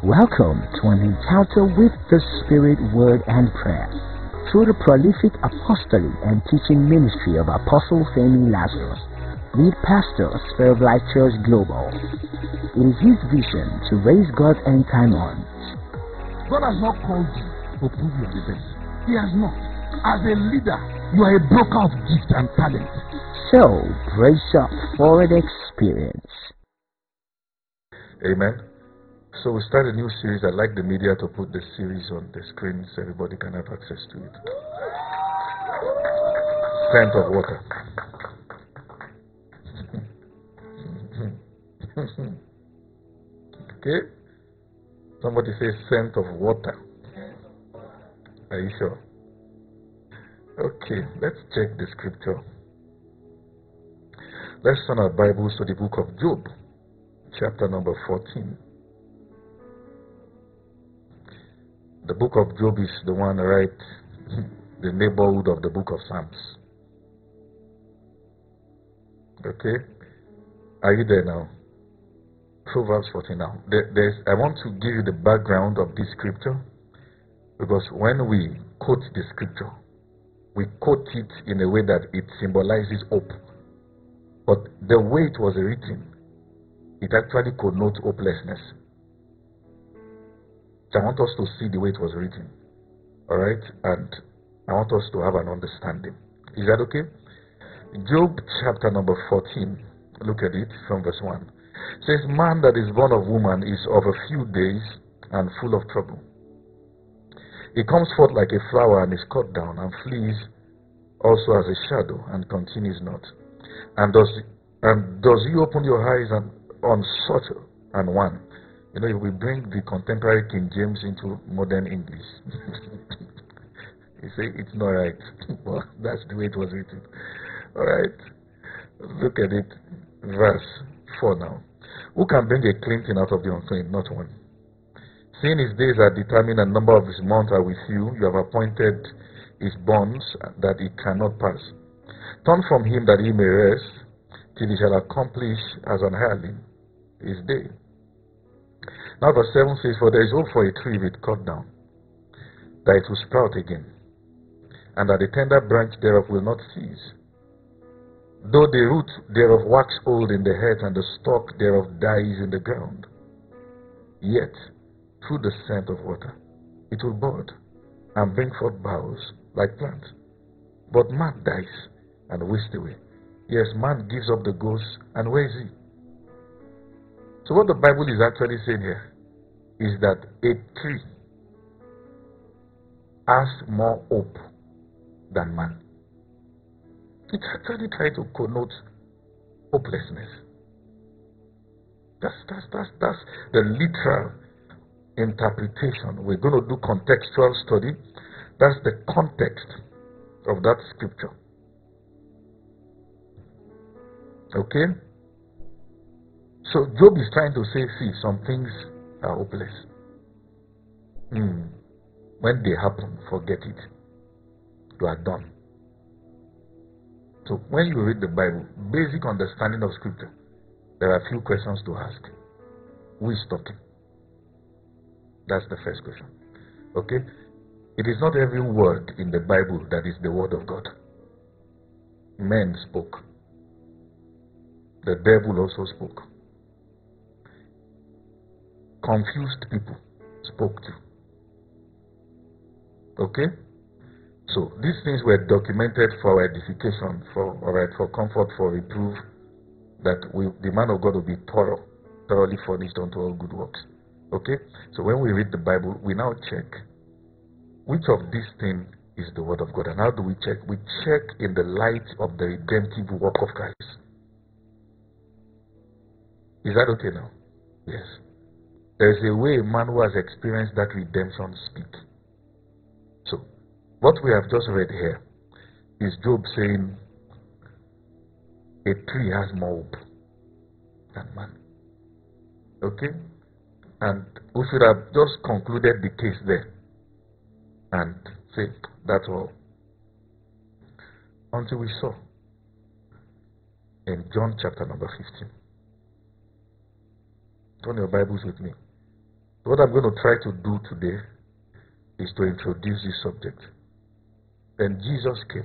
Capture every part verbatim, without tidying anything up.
Welcome to an encounter with the Spirit, Word, and Prayer through the prolific apostolic and teaching ministry of Apostle Femi Lazarus, lead pastor, Spirit of Life Church Global. It is his vision to raise God's end time on. God has not called you to prove you are the best. He has not. As a leader, you are a broker of gift and talent. So, brace up for an experience. Amen. So we start a new series. I'd like the media to put the series on the screen so everybody can have access to it. Scent of water. Okay? Somebody says scent of water. Are you sure? Okay, let's check the scripture. Let's turn our Bibles to the book of Job, chapter number fourteen. The book of Job is the one right, the neighborhood of the book of Psalms. Okay? Are you there now? Proverbs fourteen now. There, there's, I want to give you the background of this scripture, because when we quote the scripture, we quote it in a way that it symbolizes hope. But the way it was written, it actually connotes hopelessness. I want us to see the way it was written. Alright? And I want us to have an understanding. Is that okay? Job chapter number fourteen. Look at it from verse one. It says, man that is born of woman is of a few days and full of trouble. He comes forth like a flower and is cut down, and flees also as a shadow and continues not. And does and does he open your eyes and on such an one? You know, we bring the contemporary King James into modern English. You say it's not right. Well, that's the way it was written. Alright. Look at it. Verse four now. Who can bring a clean thing out of the unclean? Not one. Seeing his days are determined and number of his months are with you, you have appointed his bonds that he cannot pass. Turn from him that he may rest, till he shall accomplish as an hireling his day. Now verse seven says, for there is hope for a tree if it cut down, that it will sprout again, and that the tender branch thereof will not cease. Though the root thereof wax old in the earth, and the stalk thereof dies in the ground, yet through the scent of water it will bud, and bring forth boughs like plants. But man dies and wastes away. Yes, man gives up the ghost, and where is he? So what the Bible is actually saying here is that a tree has more hope than man. It's actually trying to connote hopelessness. That's, that's, that's, that's the literal interpretation. We're going to do contextual study. That's the context of that scripture. Okay? So Job is trying to say, see, some things are hopeless. Mm. When they happen, forget it. You are done. So when you read the Bible, basic understanding of scripture, there are a few questions to ask. Who is talking? That's the first question. Okay? It is not every word in the Bible that is the word of God. Men spoke. The devil also spoke. Confused people spoke to. Okay? So these things were documented for our edification, for alright, for comfort, for reproof, that we, the man of God will be thorough, thoroughly furnished unto all good works. Okay? So when we read the Bible, we now check which of these things is the word of God. And how do we check? We check in the light of the redemptive work of Christ. Is that okay now? Yes. There is a way a man who has experienced that redemption speaks. So, what we have just read here is Job saying a tree has more hope than man. Okay? And we should have just concluded the case there and say, that's all. Until we saw in John chapter number fifteen. Turn your Bibles with me. What I'm going to try to do today is to introduce this subject. Then Jesus came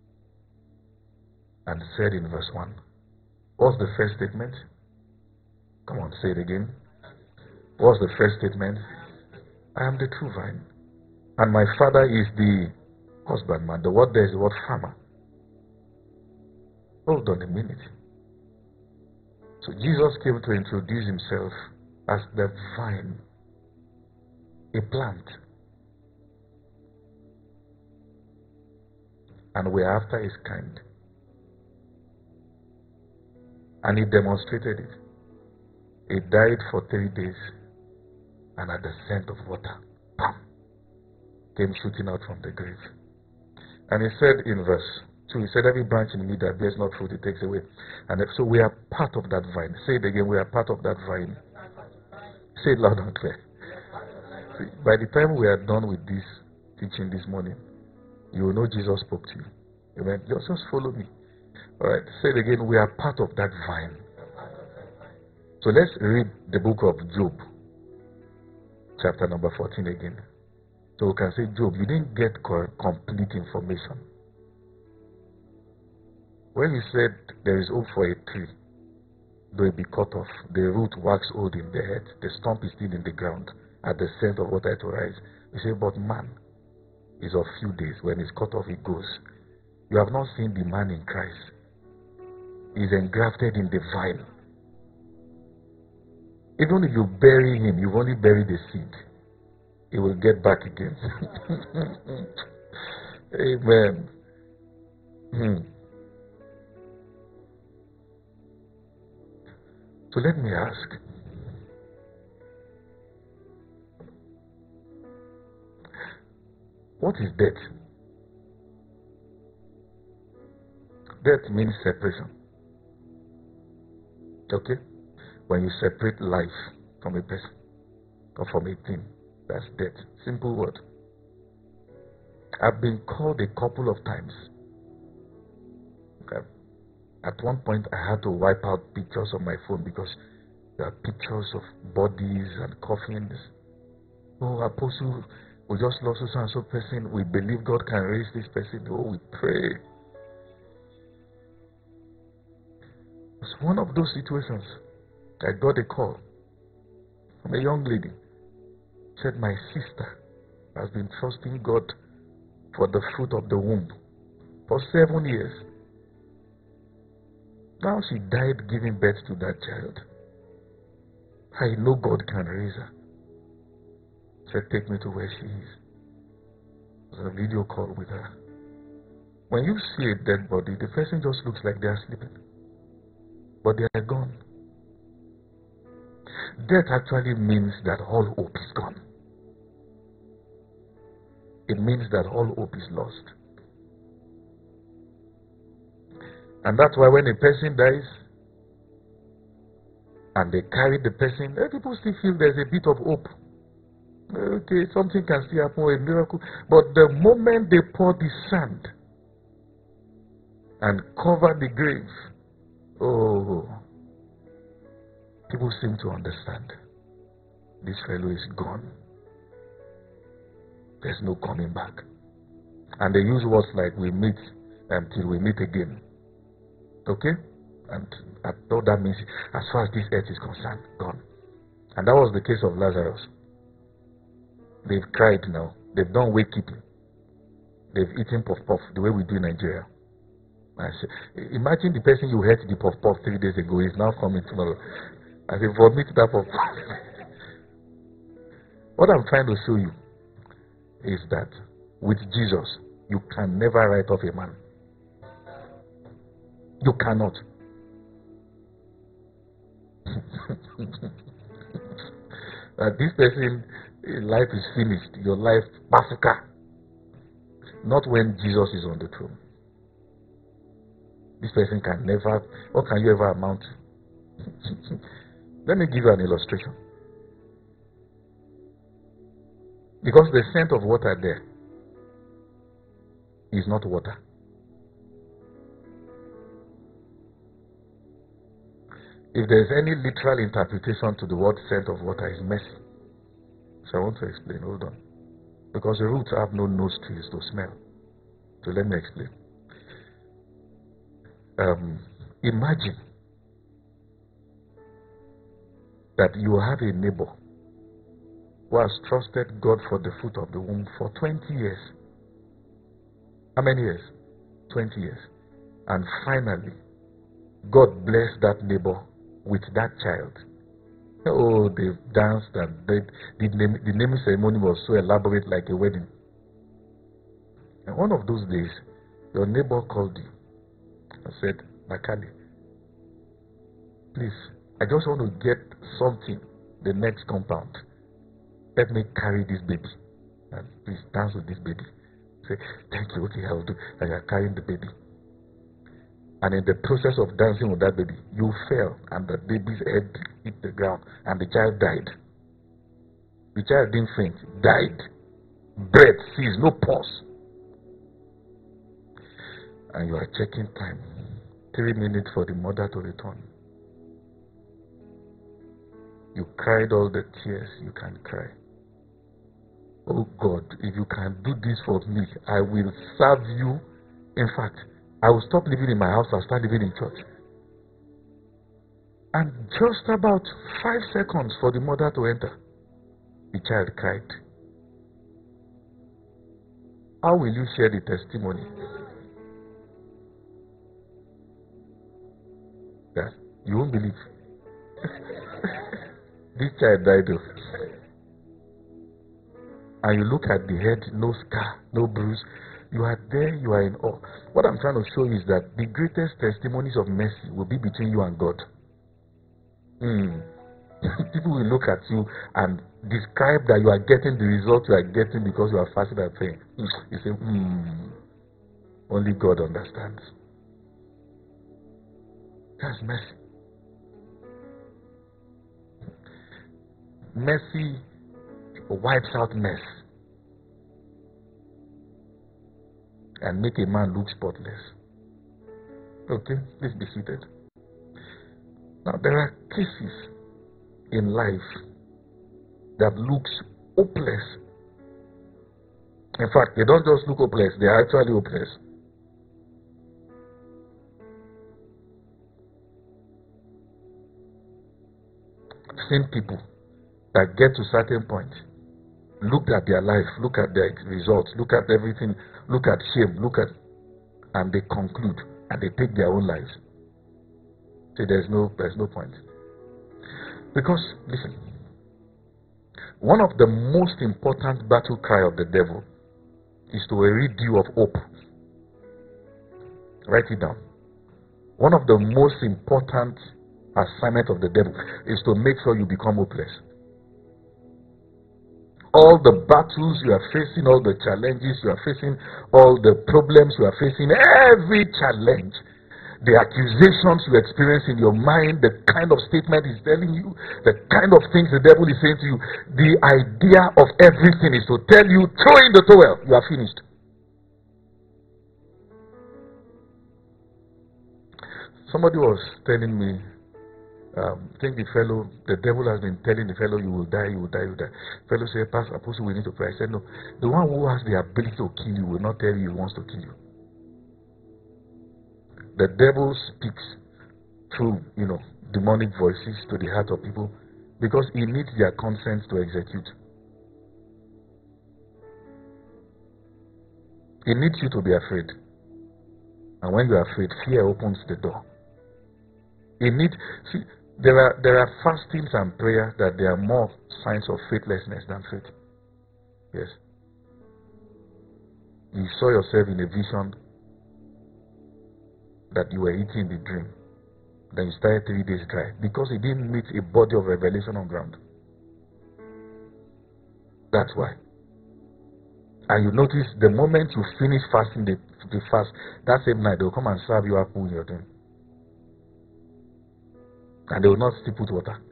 and said in verse one, what's the first statement? Come on, say it again. What's the first statement? I am the true vine, and my Father is the husbandman. The word there is the word farmer. Hold on a minute. So Jesus came to introduce himself as the vine, a plant, and we're after his kind. And he demonstrated it. He died for three days, and at the scent of water, bam, came shooting out from the grave. And he said in verse two, he said, every branch in me that bears not fruit, it takes away. And so we are part of that vine. Say it again, we are part of that vine. Say it loud and clear. See, by the time we are done with this teaching this morning, you will know Jesus spoke to you. Amen. Just, just follow me. Alright, say it again, we are part of that vine. So let's read the book of Job, chapter number fourteen again. So we can say, Job, you didn't get complete information. When he said there is hope for a tree, though it be cut off, the root wax old in the earth, the stump is still in the ground, at the scent of water to rise. We say, but man is of few days. When it's cut off, it goes. You have not seen the man in Christ. He's engrafted in the vine. Even if you bury him, you've only buried the seed. He will get back again. Amen. Hmm. So let me ask, what is death? Death means separation. Okay? When you separate life from a person or from a thing, that's death. Simple word. I've been called a couple of times. Okay. At one point, I had to wipe out pictures on my phone because there are pictures of bodies and coffins. Oh, Apostle, we just lost so and so person. We believe God can raise this person. Oh, we pray. It's one of those situations. I got a call from a young lady. Said, my sister has been trusting God for the fruit of the womb for seven years. Now she died giving birth to that child. I know God can raise her. Said, take me to where she is. There's a video call with her. When you see a dead body, the person just looks like they are sleeping. But they are gone. Death actually means that all hope is gone. It means that all hope is lost. And that's why when a person dies and they carry the person, people still feel there's a bit of hope. Okay, something can still happen, a miracle. But the moment they pour the sand and cover the grave, oh, people seem to understand. This fellow is gone. There's no coming back. And they use words like, we meet until we meet again. Okay? And I thought that means, as far as this earth is concerned, gone. And that was the case of Lazarus. They've cried now. They've done wakekeeping. They've eaten puff puff the way we do in Nigeria. I say, imagine the person you ate the puff puff three days ago is now coming tomorrow. I say, vomit that puff puff. What I'm trying to show you is that with Jesus, you can never write off a man. You cannot. That this person, life is finished. Your life, Basuka. Not when Jesus is on the throne. This person can never, what can you ever amount to? Let me give you an illustration. Because the scent of water there is not water. If there is any literal interpretation to the word scent of water, is mercy. So I want to explain. Hold on. Because the roots have no nose trees to smell. So let me explain. Um, imagine that you have a neighbor who has trusted God for the fruit of the womb for twenty years. How many years? twenty years. And finally, God blessed that neighbor with that child. Oh, they danced and they, the, name, the naming ceremony was so elaborate, like a wedding. And one of those days, your neighbor called you and said, Makali, please, I just want to get something, the next compound. Let me carry this baby. And please dance with this baby. Say, thank you, okay, I will do. And you are carrying the baby. And in the process of dancing with that baby, you fell and the baby's head hit the ground and the child died. The child didn't faint, died. Breath ceased, no pulse. And you are checking time. Three minutes for the mother to return. You cried all the tears you can cry. Oh God, if you can do this for me, I will serve you. In fact, I will stop living in my house and start living in church. And just about five seconds for the mother to enter, the child cried. How will you share the testimony? That you won't believe. This child died of. And you look at the head, no scar, no bruise. You are there, you are in awe. What I'm trying to show you is that the greatest testimonies of mercy will be between you and God. Mm. People will look at you and describe that you are getting the result you are getting because you are fasting and praying. You say, hmm, only God understands. That's mercy. Mercy wipes out mess and make a man look spotless. Okay, please be seated. Now there are cases in life that looks hopeless. In fact, they don't just look hopeless, they are actually hopeless. I've seen people that get to a certain point, look at their life, look at their results, look at everything, look at shame, look at, and they conclude and they take their own lives. Say there's no, there's no point. Because, listen, one of the most important battle cry of the devil is to rid you of hope. Write it down. One of the most important assignment of the devil is to make sure you become hopeless. All the battles you are facing, all the challenges you are facing, all the problems you are facing, every challenge, the accusations you experience in your mind, the kind of statement he's telling you, the kind of things the devil is saying to you, the idea of everything is to tell you, throw in the towel, you are finished. Somebody was telling me, Um, I think the fellow, the devil has been telling the fellow, you will die, you will die, you will die. The fellow said, Pastor, Apostle, we need to pray. I said, no, the one who has the ability to kill you will not tell you he wants to kill you. The devil speaks through, you know, demonic voices to the heart of people because he needs their consent to execute. He needs you to be afraid. And when you are afraid, fear opens the door. He needs, see, There are there are fastings and prayers that there are more signs of faithlessness than faith. Yes. You saw yourself in a vision that you were eating the dream. Then you started three days dry because it didn't meet a body of revelation on ground. That's why. And you notice the moment you finish fasting the, the fast, that same night they'll come and serve you apple in your dream. And they will not still put water.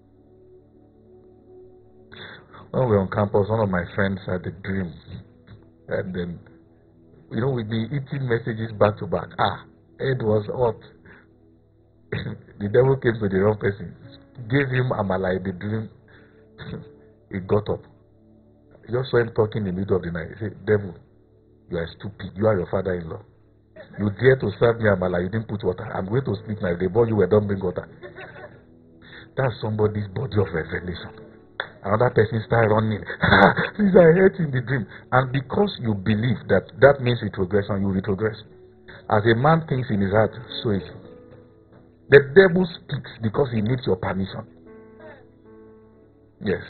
When we were on campus, one of my friends had a dream. And then, you know, we'd be eating messages back to back. Ah, it was hot. The devil came to the wrong person. Gave him amala in the dream. He got up. You just saw him talking in the middle of the night. He said, devil, you are stupid. You are your father-in-law. You dare to serve me amala, you didn't put water. I'm going to sleep now. If they boil you, don't bring water. That's somebody's body of revelation. Another person start running. Since I heard in the dream. And because you believe that that means retrogression, you retrogress. As a man thinks in his heart, so is he. The devil speaks because he needs your permission. Yes.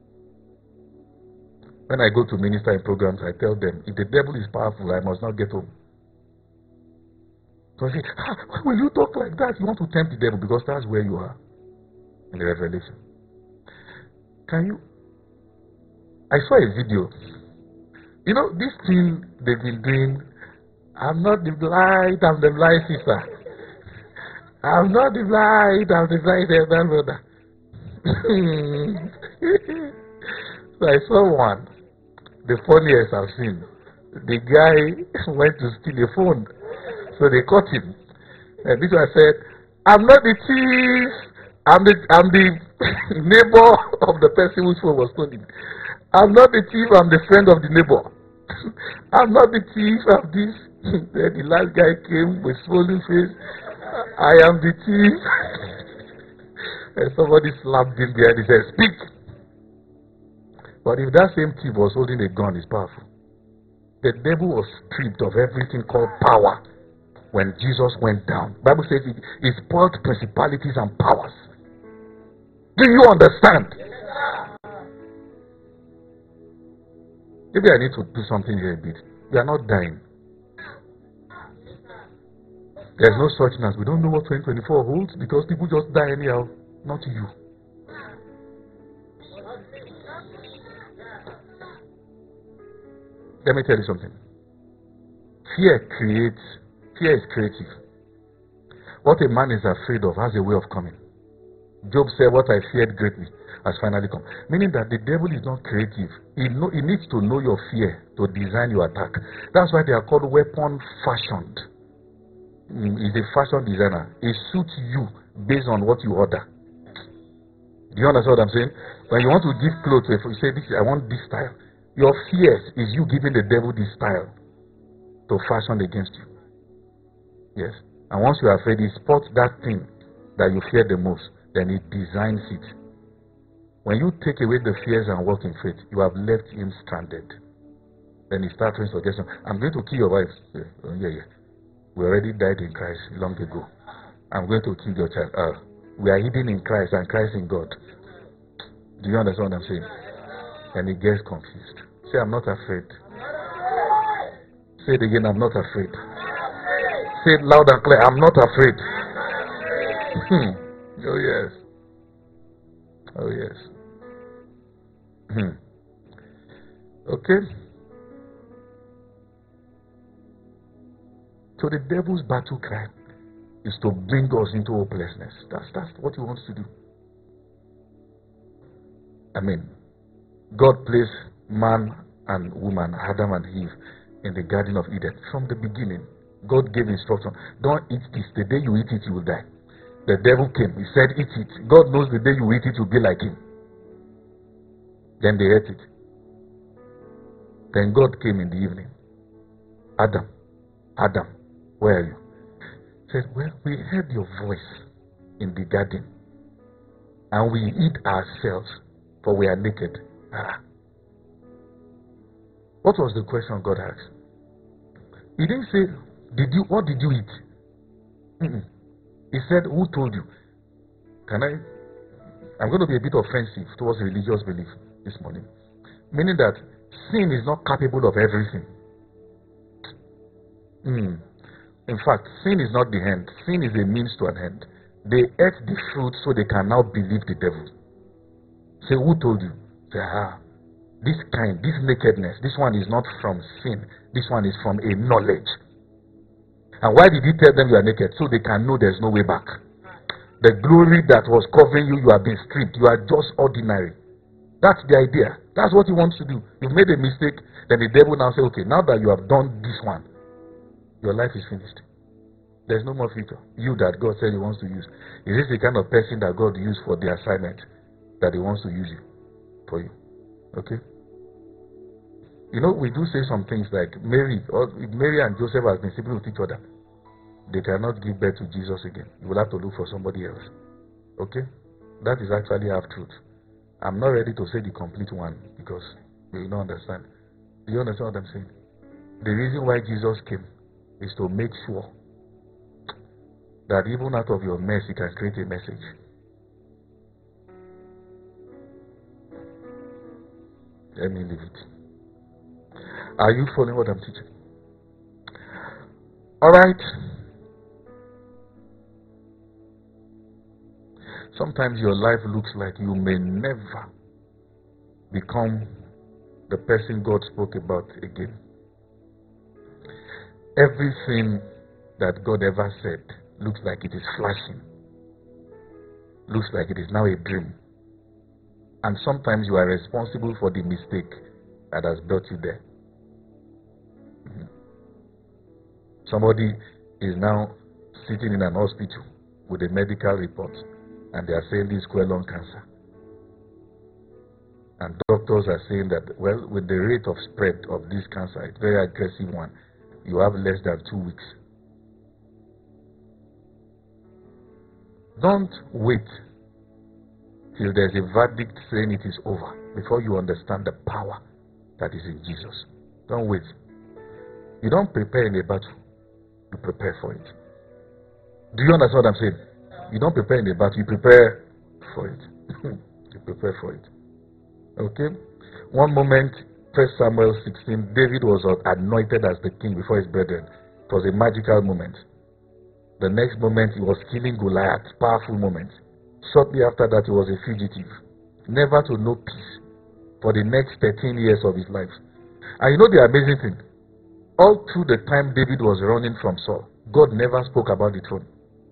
When I go to minister in programs, I tell them, if the devil is powerful, I must not get home. So I say, ah, why will you talk like that? You want to tempt the devil because that's where you are in the revelation. Can you? I saw a video. You know, this thing they've been doing, I'm not the light, I'm the light sister. I'm not the light, I'm the light elder brother. So I saw one, the funniest I've seen. The guy went to steal a phone. So they caught him. And this one said, I'm not the thief. I'm the I'm the neighbor of the person whose phone was stolen. I'm not the thief, I'm the friend of the neighbor. I'm not the thief of this. Then the last guy came with swollen face. I am the thief. And somebody slapped him behind and said, speak. But if that same thief was holding a gun, it's powerful. The devil was stripped of everything called power when Jesus went down. The Bible says it, it spoiled principalities and powers. Do you understand? Maybe I need to do something here a bit. We are not dying. There's no such thing as we don't know what twenty twenty-four holds because people just die anyhow. Not you. Let me tell you something. Fear creates, fear is creative. What a man is afraid of has a way of coming. Job said, what I feared greatly has finally come. Meaning that the devil is not creative. He, know, he needs to know your fear to design your attack. That's why they are called weapon fashioned. He's a fashion designer. He suits you based on what you order. Do you understand what I'm saying? When you want to give clothes, if you say, this, I want this style, your fears is you giving the devil this style to fashion against you. Yes. And once you are afraid, he spots that thing that you fear the most, then he designs it. When you take away the fears and walk in faith, you have left him stranded. Then he starts with suggestion. I'm going to kill your wife. Yeah, oh, yeah, yeah. We already died in Christ long ago. I'm going to kill your child. Uh, we are hidden in Christ and Christ in God. Do you understand what I'm saying? And he gets confused. Say, I'm not afraid. Say it again, I'm not afraid. Say it loud and clear, I'm not afraid. Hmm. Oh yes. Oh yes. Hmm. Okay. So the devil's battle cry is to bring us into hopelessness. That's that's what he wants to do. I mean, God placed man and woman, Adam and Eve, in the Garden of Eden from the beginning. God gave instruction. Don't eat this. The day you eat it, you will die. The devil came. He said, eat it. God knows the day you eat it, you'll be like him. Then they ate it. Then God came in the evening. Adam, Adam, where are you? He said, well, we heard your voice in the garden. And we hid ourselves, for we are naked. Ah. What was the question God asked? He didn't say, did you, what did you eat? Mm-mm. He said, who told you? Can I? I'm going to be a bit offensive towards religious belief this morning. Meaning that sin is not capable of everything. Mm. In fact, sin is not the end. Sin is a means to an end. They ate the fruit so they can now believe the devil. Say, who told you? Say, ah, this kind, this nakedness, this one is not from sin. This one is from a knowledge. And why did he tell them you are naked? So they can know there's no way back. The glory that was covering you, you have been stripped. You are just ordinary. That's the idea. That's what he wants to do. You've made a mistake, then the devil now say, okay, now that you have done this one, your life is finished. There's no more future. You that God said he wants to use. Is this the kind of person that God used for the assignment that he wants to use you for you? Okay? You know, we do say some things like Mary, or Mary and Joseph have been sleeping with each other. They cannot give birth to Jesus again. You will have to look for somebody else. Okay? That is actually half truth. I'm not ready to say the complete one because you will not understand. Do you understand what I'm saying? The reason why Jesus came is to make sure that even out of your mess, you can create a message. Let me leave it. Are you following what I'm teaching? Alright. Sometimes your life looks like you may never become the person God spoke about again. Everything that God ever said looks like it is flashing. Looks like it is now a dream. And sometimes you are responsible for the mistake that has brought you there. Mm-hmm. Somebody is now sitting in an hospital with a medical report and they are saying this is colon cancer. And doctors are saying that, well, with the rate of spread of this cancer, it's a very aggressive one, you have less than two weeks. Don't wait till there's a verdict saying it is over before you understand the power that is in Jesus. Don't wait. You don't prepare in a battle, you prepare for it. Do you understand what I'm saying? You don't prepare in a battle, you prepare for it. You prepare for it. Okay? One moment, First Samuel sixteen, David was anointed as the king before his brethren. It was a magical moment. The next moment, he was killing Goliath. Powerful moment. Shortly after that, he was a fugitive. Never to know peace for the next thirteen years of his life. And you know the amazing thing? All through the time David was running from Saul, God never spoke about the throne.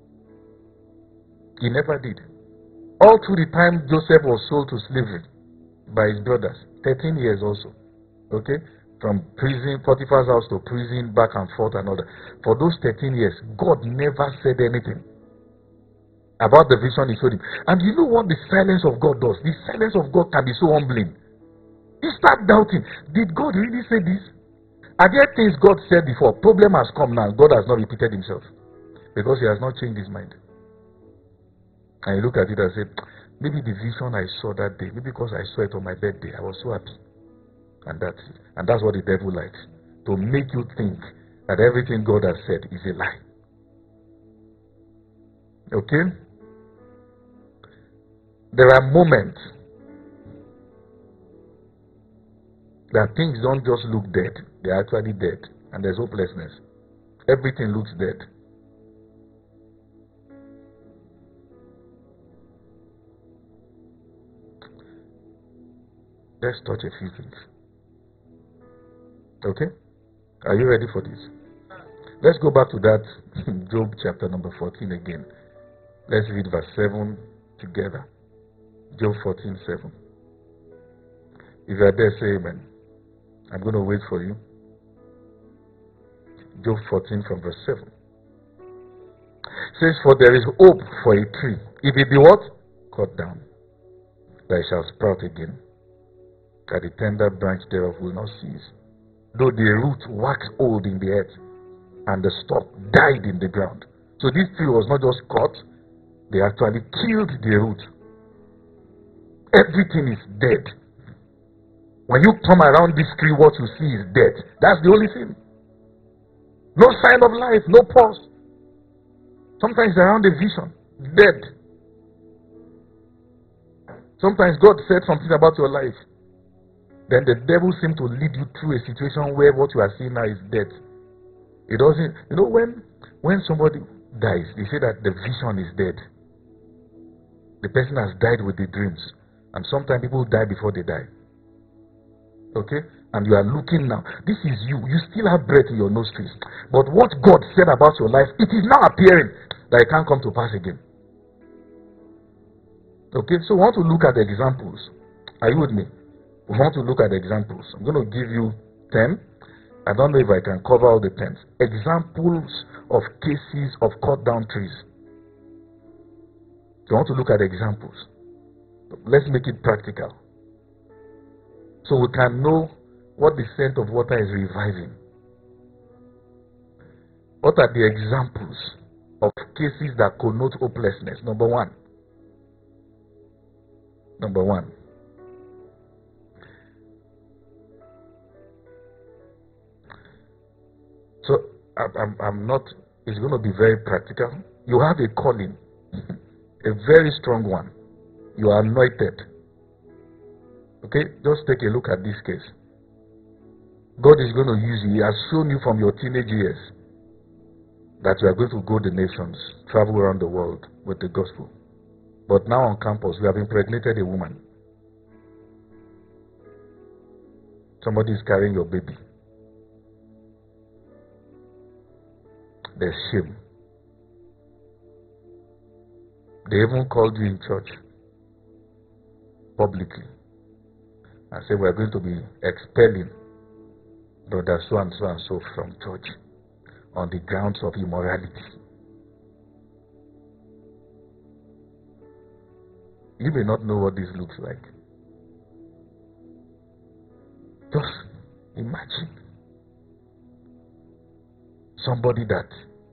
He never did. All through the time Joseph was sold to slavery by his brothers, thirteen years also. Okay? From prison, Potiphar's house to prison, back and forth and all that. For those thirteen years, God never said anything about the vision he showed him. And you know what the silence of God does? The silence of God can be so humbling. You start doubting, did God really say this? Are there things God said before? Problem has come now. God has not repeated himself because he has not changed his mind. And you look at it and say, maybe the vision I saw that day, maybe because I saw it on my birthday, I was so happy. And that's it. And that's what the devil likes. To make you think that everything God has said is a lie. Okay? There are moments that things don't just look dead. They are actually dead. And there's hopelessness. Everything looks dead. Let's touch a few things. Okay? Are you ready for this? Let's go back to that Job chapter number fourteen again. Let's read verse seven together. Job fourteen, seven. If you are there, say amen. I'm going to wait for you. Job fourteen from verse seven. It says, for there is hope for a tree. If it be what? Cut down, that it shall sprout again, that the tender branch thereof will not cease. Though the root wax old in the earth, and the stalk died in the ground. So this tree was not just cut, they actually killed the root. Everything is dead. When you come around this tree, what you see is dead. That's the only thing. No sign of life, no pulse. Sometimes around a vision, dead. Sometimes God said something about your life. Then the devil seems to lead you through a situation where what you are seeing now is death. It doesn't, you know, when when somebody dies, they say that the vision is dead. The person has died with the dreams. And sometimes people die before they die. Okay? And you are looking now. This is you. You still have breath in your nostrils. But what God said about your life, it is now appearing that it can't come to pass again. Okay? So we want to look at the examples. Are you with me? We want to look at the examples. I'm going to give you ten. I don't know if I can cover all the ten. Examples of cases of cut down trees. So I want to look at the examples. Let's make it practical. So we can know what the scent of water is reviving? What are the examples of cases that connote hopelessness? Number one. Number one. So I'm, I'm, I'm not, it's going to be very practical. You have a calling, a very strong one. You are anointed. Okay, just take a look at this case. God is going to use you. He has shown you from your teenage years that you are going to go the nations, travel around the world with the gospel. But now on campus, we have impregnated a woman. Somebody is carrying your baby. There's shame. They even called you in church publicly and said, we're going to be expelling brother so and so and so from church on the grounds of immorality. You may not know what this looks like. Just imagine somebody that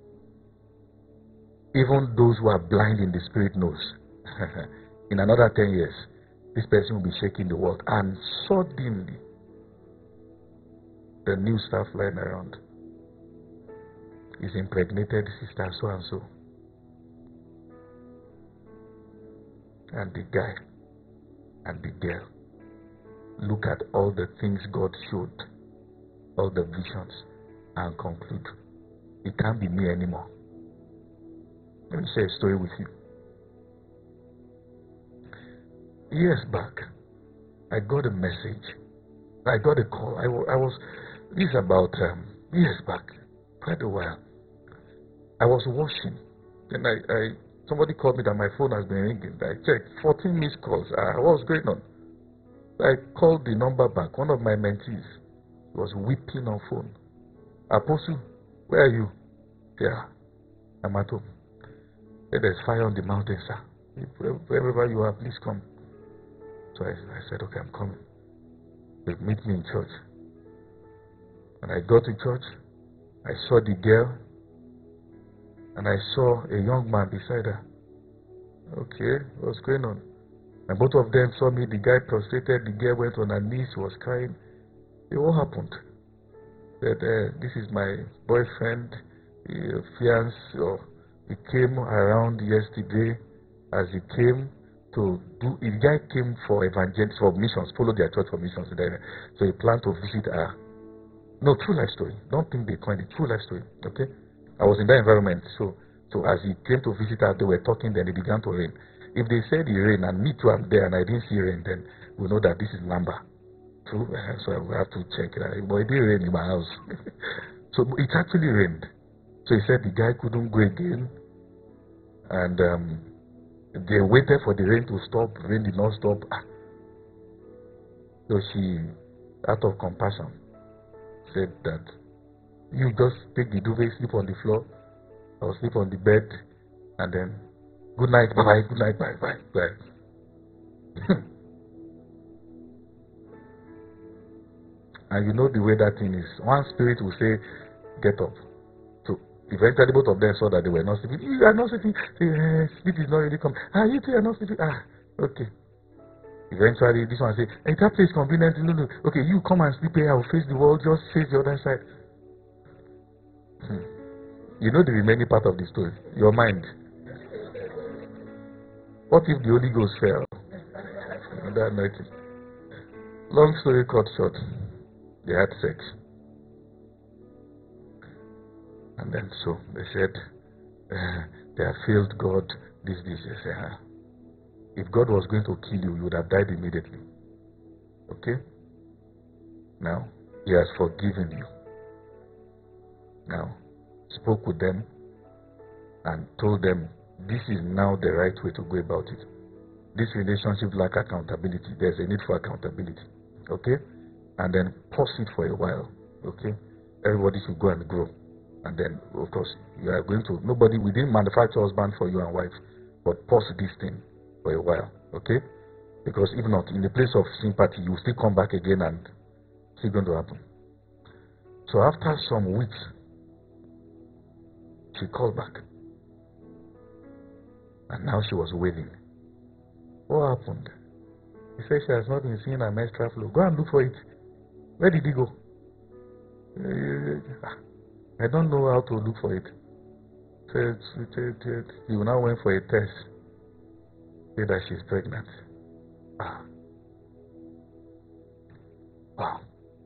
even those who are blind in the spirit knows. In another ten years, this person will be shaking the world, and suddenly the news starts flying around. He's impregnated sister so and so. And the guy and the girl look at all the things God showed, all the visions, and conclude, it can't be me anymore. Let me share a story with you. Years back, I got a message. I got a call. I, I was, this is about um, years back, quite a while. I was washing. Then I, I somebody called me that my phone has been ringing. I checked, fourteen missed calls. Uh, what was going on? I called the number back. One of my mentees was weeping on phone. Apostle, where are you? Yeah, I'm at home. There's fire on the mountain, sir. Wherever you are, please come. So I, I said, okay, I'm coming. They meet me in church. When I got to church, I saw the girl, and I saw a young man beside her. Okay, what's going on? And both of them saw me. The guy prostrated, the girl went on her knees, she was crying. It all happened. That uh, this is my boyfriend, uh, fiance, or he came around yesterday. As he came to do, the guy came for evangelists, for missions, follow their church for missions. So he planned to visit her. No, true life story. Don't think they coined it. True life story. Okay? I was in that environment. So so as he came to visit her, they were talking, then it began to rain. If they said it rained, and me too, I'm there, and I didn't see rain, then we know that this is Lamba. True? So we have to check it out. But it didn't rain in my house. So it actually rained. So he said the guy couldn't go again. And um, they waited for the rain to stop. The rain did not stop. So she, out of compassion, said that you just take the duvet, sleep on the floor, or sleep on the bed, and then good night, bye bye, good night, bye bye, bye. And you know the way that thing is. One spirit will say, get up. So eventually both of them saw that they were not sleeping. You are not sleeping. Say, eh, sleep is not really come. Ah, you two are not sleeping. Ah, okay. Eventually this one say, hey, that place is convenient. No, no. Okay, you come and sleep here. I will face the wall. Just face the other side. Hmm. You know the remaining part of the story. Your mind. What if the Holy Ghost fell? That night. Long story cut short. They had sex. And then so they said, uh, they have failed God, this, this, they say, huh? If God was going to kill you, you would have died immediately. Okay? Now, He has forgiven you. Now, spoke with them and told them, this is now the right way to go about it. This relationship lack accountability. There's a need for accountability. Okay? And then pause it for a while. Okay? Everybody should go and grow. And then, of course, you are going to, nobody, we didn't manufacture husband for you and wife, but pause this thing for a while. Okay? Because if not, in the place of sympathy, you will still come back again and still going to happen. So after some weeks, she called back. And now she was wailing. What happened? He said she has not been seeing her menstrual flow. Go and look for it. Where did he go? I don't know how to look for it. He now went for a test. Say that she's pregnant. Ah. Wow.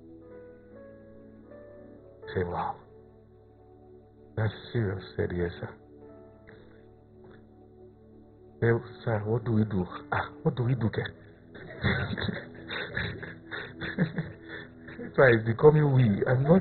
Say wow. That's serious. Said yes, sir. Say, sir, what do we do? Ah, what do we do, Ken? So it's becoming we. I'm not.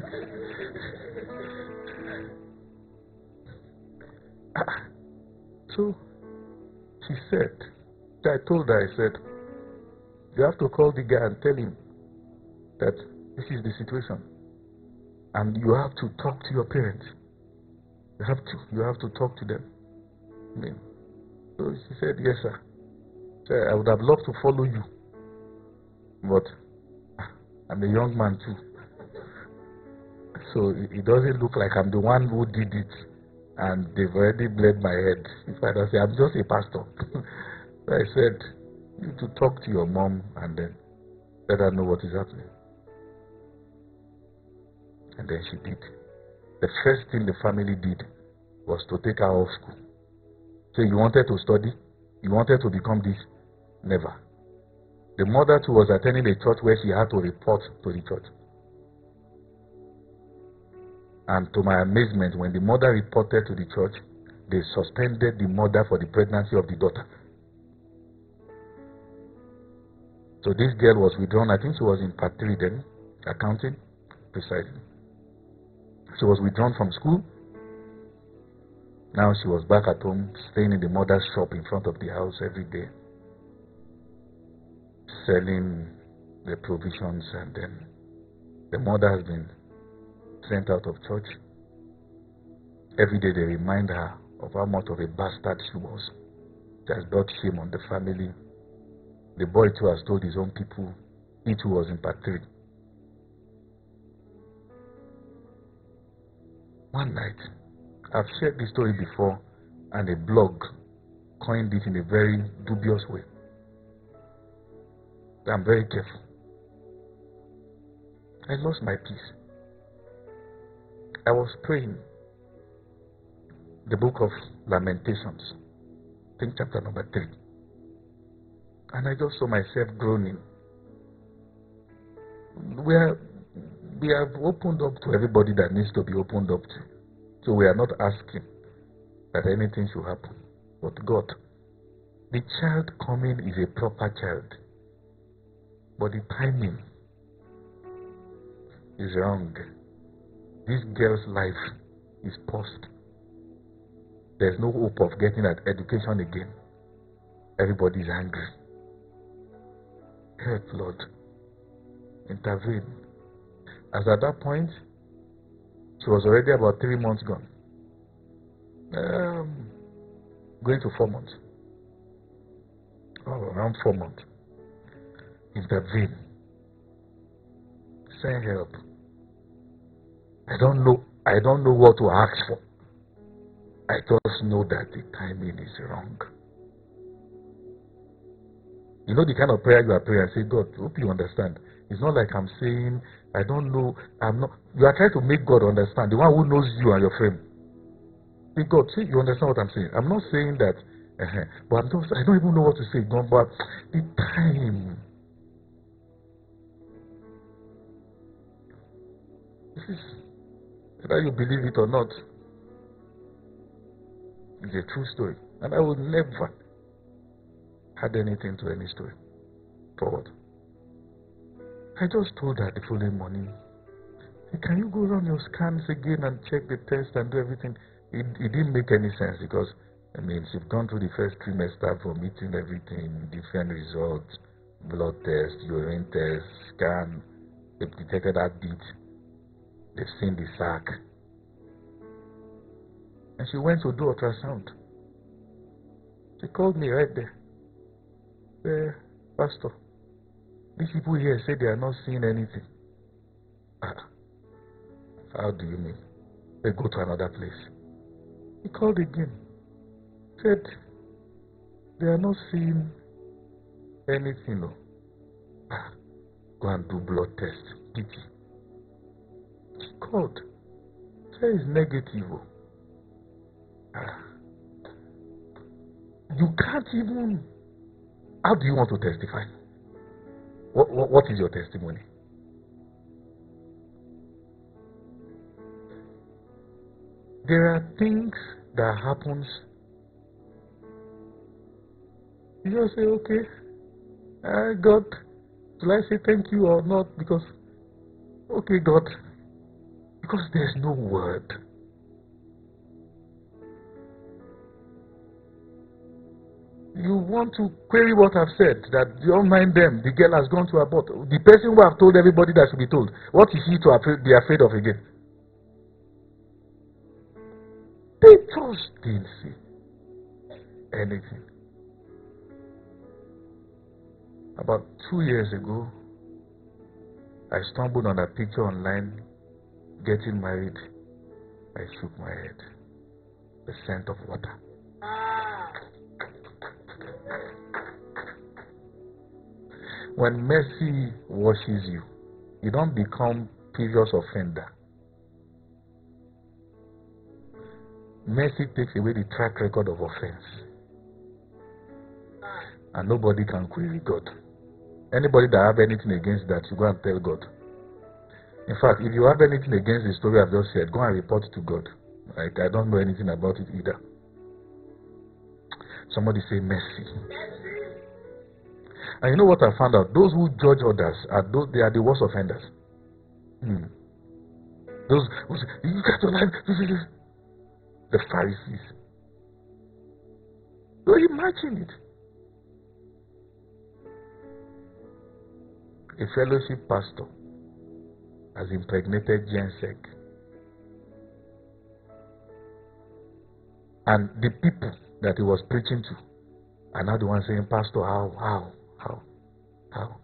Ah. So she said, I told her, I said, you have to call the guy and tell him that this is the situation. And you have to talk to your parents. You have to. You have to talk to them. I mean, so she said, yes, sir. So I would have loved to follow you. But I'm a young man too. So it doesn't look like I'm the one who did it. And they've already bled my head. If I don't say, I'm just a pastor. So I said, you need to talk to your mom and then let her know what is happening. And then she did. The first thing the family did was to take her off school. So you wanted to study? You wanted to become this? Never. The mother too was attending a church where she had to report to the church. And to my amazement, when the mother reported to the church, they suspended the mother for the pregnancy of the daughter. So this girl was withdrawn. I think she was in part three then, accounting, precisely. She was withdrawn from school. Now she was back at home, staying in the mother's shop in front of the house every day, selling the provisions, and then the mother has been sent out of church. Every day they remind her of how much of a bastard she was. She has brought shame on the family. The boy too has told his own people. He too was in part three. One night, I've shared this story before, and a blog coined it in a very dubious way. I'm very careful. I lost my peace. I was praying the book of Lamentations, I think chapter number three. And I just saw myself groaning. We, are, we have opened up to everybody that needs to be opened up to. So we are not asking that anything should happen. But God, the child coming is a proper child. But the timing is wrong. This girl's life is paused. There's no hope of getting that education again. Everybody is angry. Help, Lord. Intervene. As at that point, she was already about three months gone. Um, going to four months. Oh, around four months. Intervene. Send help. I don't know. I don't know what to ask for. I just know that the timing is wrong. You know the kind of prayer you are praying. I say, God, hope you understand. It's not like I'm saying, I don't know. I'm not. You are trying to make God understand. The one who knows you and your frame. Say, God, see, you understand what I'm saying? I'm not saying that, uh-huh, but I'm just, I don't even know what to say. God, but the time. This is, whether you believe it or not, it's a true story. And I would never add anything to any story. Forward. I just told her the following morning, hey, can you go run your scans again and check the test and do everything? It, it didn't make any sense because, I mean, she'd gone through the first trimester, vomiting everything, different results, blood test, urine test, scan, they've detected heartbeat, they've seen the sac. And she went to do ultrasound. She called me right there. Hey, Pastor, these people here say they are not seeing anything. How do you mean? They go to another place. He called again. Said, they are not seeing anything. No. Ah, go and do blood test. Pity. He called. Said it's negative. Oh. Ah. You can't even. How do you want to testify? What, what, what is your testimony? There are things that happens. You just say, okay, uh, God, shall I say thank you or not? Because, okay, God, because there's no word. You want to query what I've said, that you don't mind them, the girl has gone to abort. The person who have told everybody that should be told, what is he to be afraid of again? They just didn't see anything. About two years ago, I stumbled on a picture online, getting married. I shook my head. The scent of water. When mercy washes you, you don't become previous offender. Mercy takes away the track record of offense. And nobody can query God. Anybody that have anything against that, you go and tell God. In fact, if you have anything against the story I've just said, go and report it to God. Like, I don't know anything about it either. Somebody say mercy. And you know what I found out? Those who judge others, are those, they are the worst offenders. Hmm. Those who say, you got to lie. The Pharisees. So imagine it. A fellowship pastor has impregnated Jensek. And the people that he was preaching to are now the ones saying, Pastor, how, how, how, how?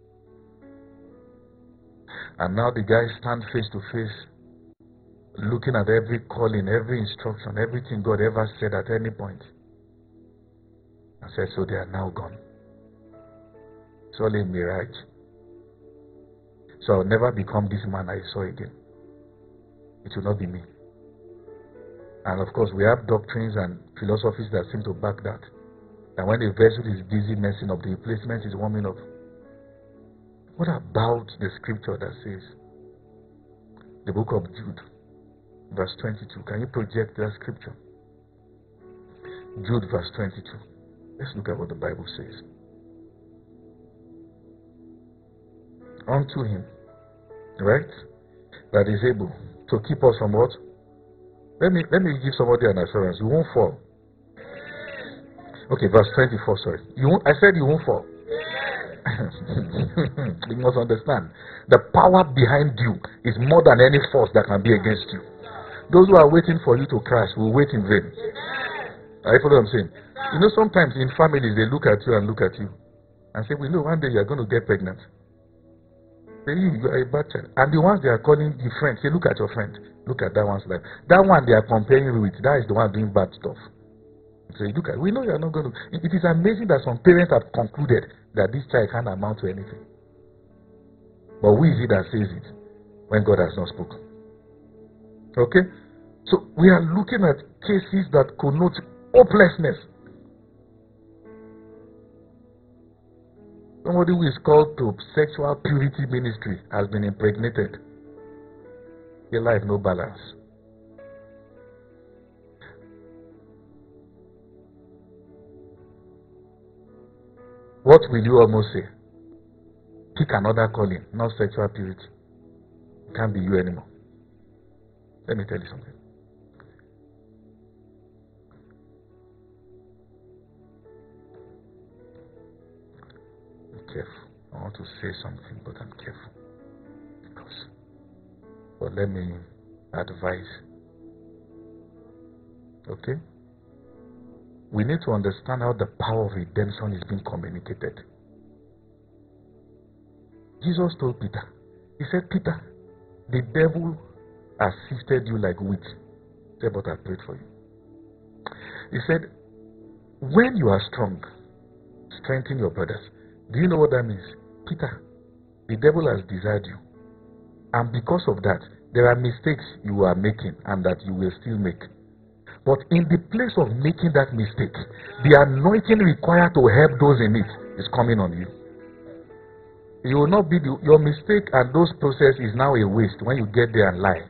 And now the guy stands face to face, looking at every calling, every instruction, everything God ever said at any point. And said, so they are now gone. It's only a mirage. So I'll never become this man I saw again. It will not be me. And of course, we have doctrines and philosophies that seem to back that. And when the vessel is busy messing up, the replacement is warming up. What about the scripture that says, the book of Jude, verse twenty-two? Can you project that scripture? Jude, verse twenty-two. Let's look at what the Bible says. Unto him, right, that is able to keep us from what? Let me let me give somebody an assurance. You won't fall. Okay, verse twenty-four, sorry. You won't, I said you won't fall. You must understand. The power behind you is more than any force that can be against you. Those who are waiting for you to crash will wait in vain. Are you follow what I'm saying? You know, sometimes in families they look at you and look at you and say, we know one day you are going to get pregnant. Say, you, you are a bad child. And the ones they are calling the friend, say, look at your friend. Look at that one's life. That one they are comparing you with, that is the one doing bad stuff. So you look at, we know you are not going to. It, it is amazing that some parents have concluded that this child can't amount to anything. But who is it that says it when God has not spoken? Okay? So we are looking at cases that connote hopelessness. Somebody who is called to sexual purity ministry has been impregnated. Your life, no balance. What will you almost say? Pick another calling, not sexual purity. It can't be you anymore. Let me tell you something. Be careful. I want to say something, but I'm careful. Because, but let me advise. Okay? We need to understand how the power of redemption is being communicated. Jesus told Peter, he said, Peter, the devil has sifted you like wheat. He said, but I prayed for you. He said, when you are strong, strengthen your brothers. Do you know what that means? Peter, the devil has desired you. And because of that, there are mistakes you are making and that you will still make. But in the place of making that mistake, the anointing required to help those in it is coming on you. You will not be the, your mistake, and those process is now a waste when you get there and lie.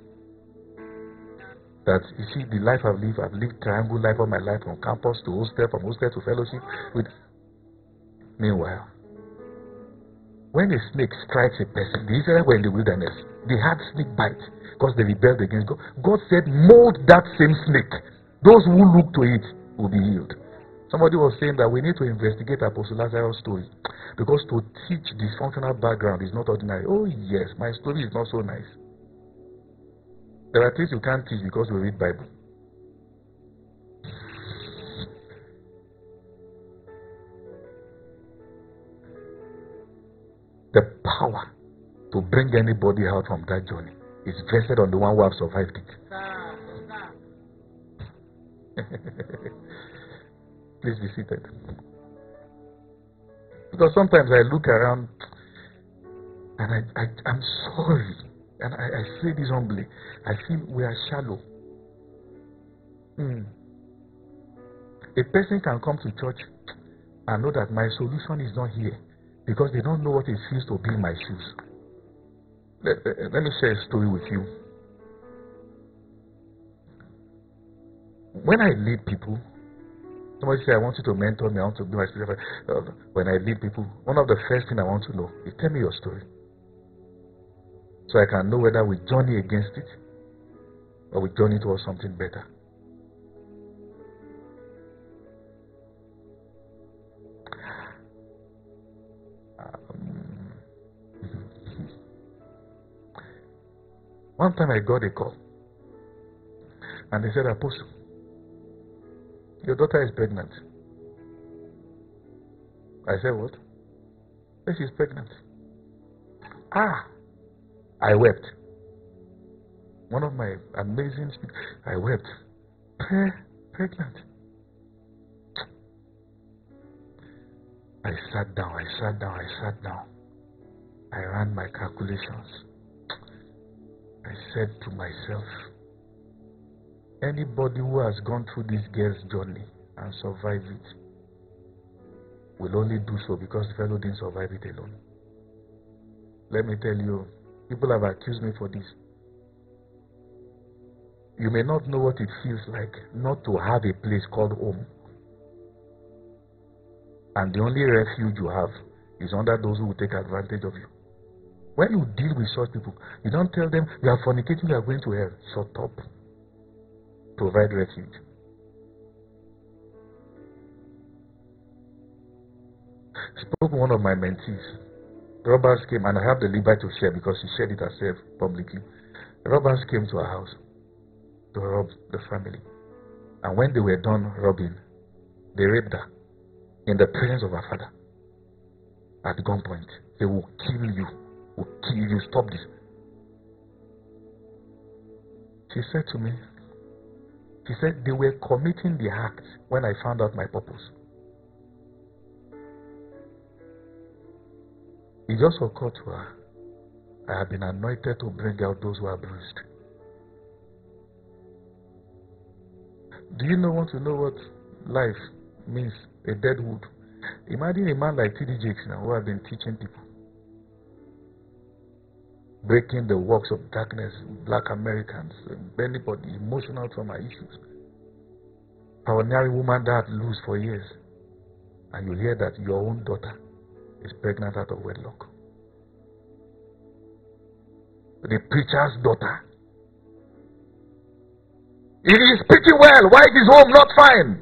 That you see, the life I've lived, I've lived triangle life of my life, from campus to hostel, from hostel to fellowship. With meanwhile, when a snake strikes a person, the Israelites were in the wilderness. They had snake bite because they rebelled against God. God said, mold that same snake. Those who look to it will be healed. Somebody was saying that we need to investigate Apostle Lazarus' story, because to teach dysfunctional background is not ordinary. Oh yes, my story is not so nice. There are things you can't teach because we read Bible. The power to bring anybody out from that journey is vested on the one who has survived it. Please be seated. Because sometimes I look around and I, I, I'm sorry. And I, I say this humbly. I feel we are shallow. Hmm. A person can come to church and know that my solution is not here because they don't know what it feels to be in my shoes. Let, let, let me share a story with you. When I lead people, somebody say, I want you to mentor me, I want to be my spiritual friend. Uh, when I lead people, one of the first things I want to know is tell me your story. So I can know whether we journey against it or we journey towards something better. Um, one time I got a call and they said, Apostle, your daughter is pregnant. I said, what? They said, she's pregnant. Ah! I wept. One of my amazing speakers, I wept. Pre- pregnant. I sat down, I sat down, I sat down. I ran my calculations. I said to myself, anybody who has gone through this girl's journey and survived it will only do so because the fellow didn't survive it alone. Let me tell you, people have accused me for this. You may not know what it feels like not to have a place called home. And the only refuge you have is under those who will take advantage of you. When you deal with such people, you don't tell them you are fornicating, you are going to hell. Shut up. Provide refuge. Spoke to one of my mentees. Robbers came, and I have the liberty to share because she shared it herself publicly. Robbers came to her house to rob the family. And when they were done robbing, they raped her in the presence of her father. At gunpoint. They will kill you. Will kill you. Stop this. She said to me, she said they were committing the act when I found out my purpose. It just occurred to her, I have been anointed to bring out those who are bruised. Do you know want to know what life means? A dead wood. Imagine a man like T D Jakes now who has been teaching people, breaking the works of darkness, black Americans, anybody, emotional trauma issues. Ordinary woman that lose for years, and you hear that your own daughter is pregnant out of wedlock. The preacher's daughter. He is speaking well. Why is his home not fine?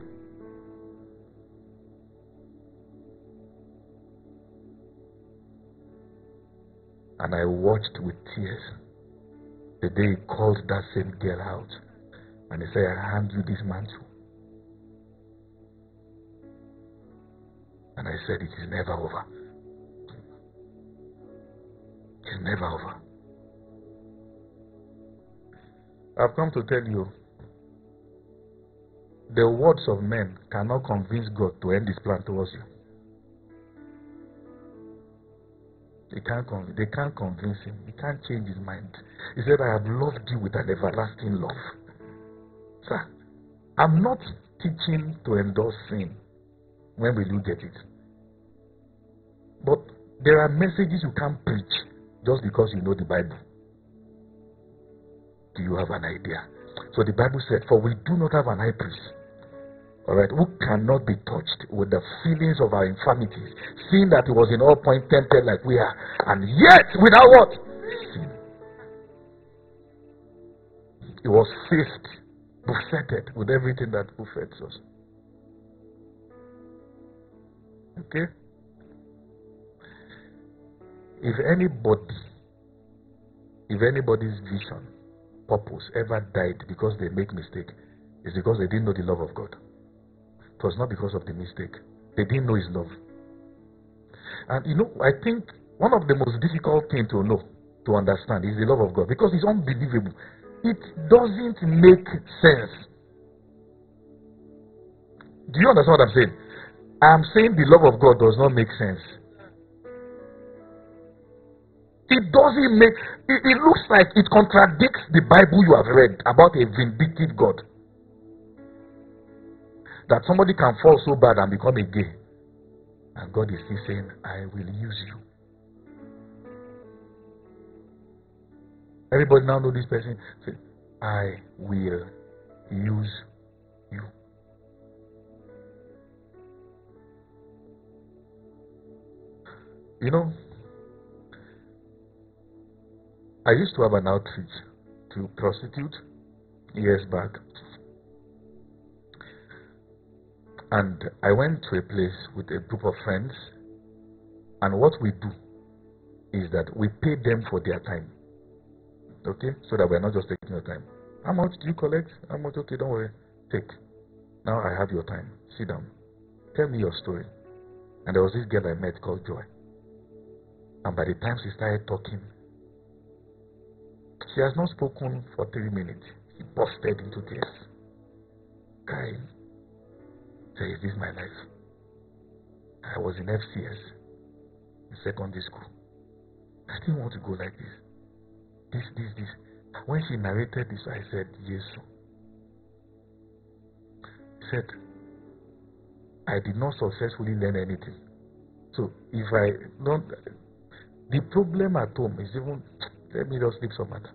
And I watched with tears the day he called that same girl out. And he said, I hand you this mantle. And I said, it is never over. It's never over. I've come to tell you, the words of men cannot convince God to end his plan towards you. They can't, conv- they can't convince him. He can't change his mind. He said, I have loved you with an everlasting love. Sir, I'm not teaching to endorse sin. When will you get it? But there are messages you can't preach just because you know the Bible. Do you have an idea? So the Bible said, for we do not have an high priest, all right, who cannot be touched with the feelings of our infirmities, seeing that he was in all points tempted like we are, and yet without what? Sin. He was faced, buffeted with everything that buffets us. Okay? If anybody, if anybody's vision, purpose ever died because they make mistake, it's because they didn't know the love of God. It was not because of the mistake. They didn't know his love. And you know, I think one of the most difficult things to know, to understand, is the love of God, because it's unbelievable. It doesn't make sense. Do you understand what I'm saying? I'm saying the love of God does not make sense. It doesn't make, it, it looks like it contradicts the Bible you have read about a vindictive God. That somebody can fall so bad and become a gay. And God is still saying, I will use you. Everybody now know this person. Say, I will use you. You know, I used to have an outreach to prostitute years back. And I went to a place with a group of friends, and what we do is that we pay them for their time. Okay? So that we're not just taking your time. How much do you collect? How much? Okay, don't worry. Take. Now I have your time. Sit down. Tell me your story. And there was this girl I met called Joy. And by the time she started talking, she has not spoken for three minutes. She busted into tears. Crying. Say, is this my life? I was in F C S, in secondary school. I didn't want to go like this. This, this, this. When she narrated this, I said, yes. She said, I did not successfully learn anything. So if I don't, the problem at home is even, let me just sleep some matter.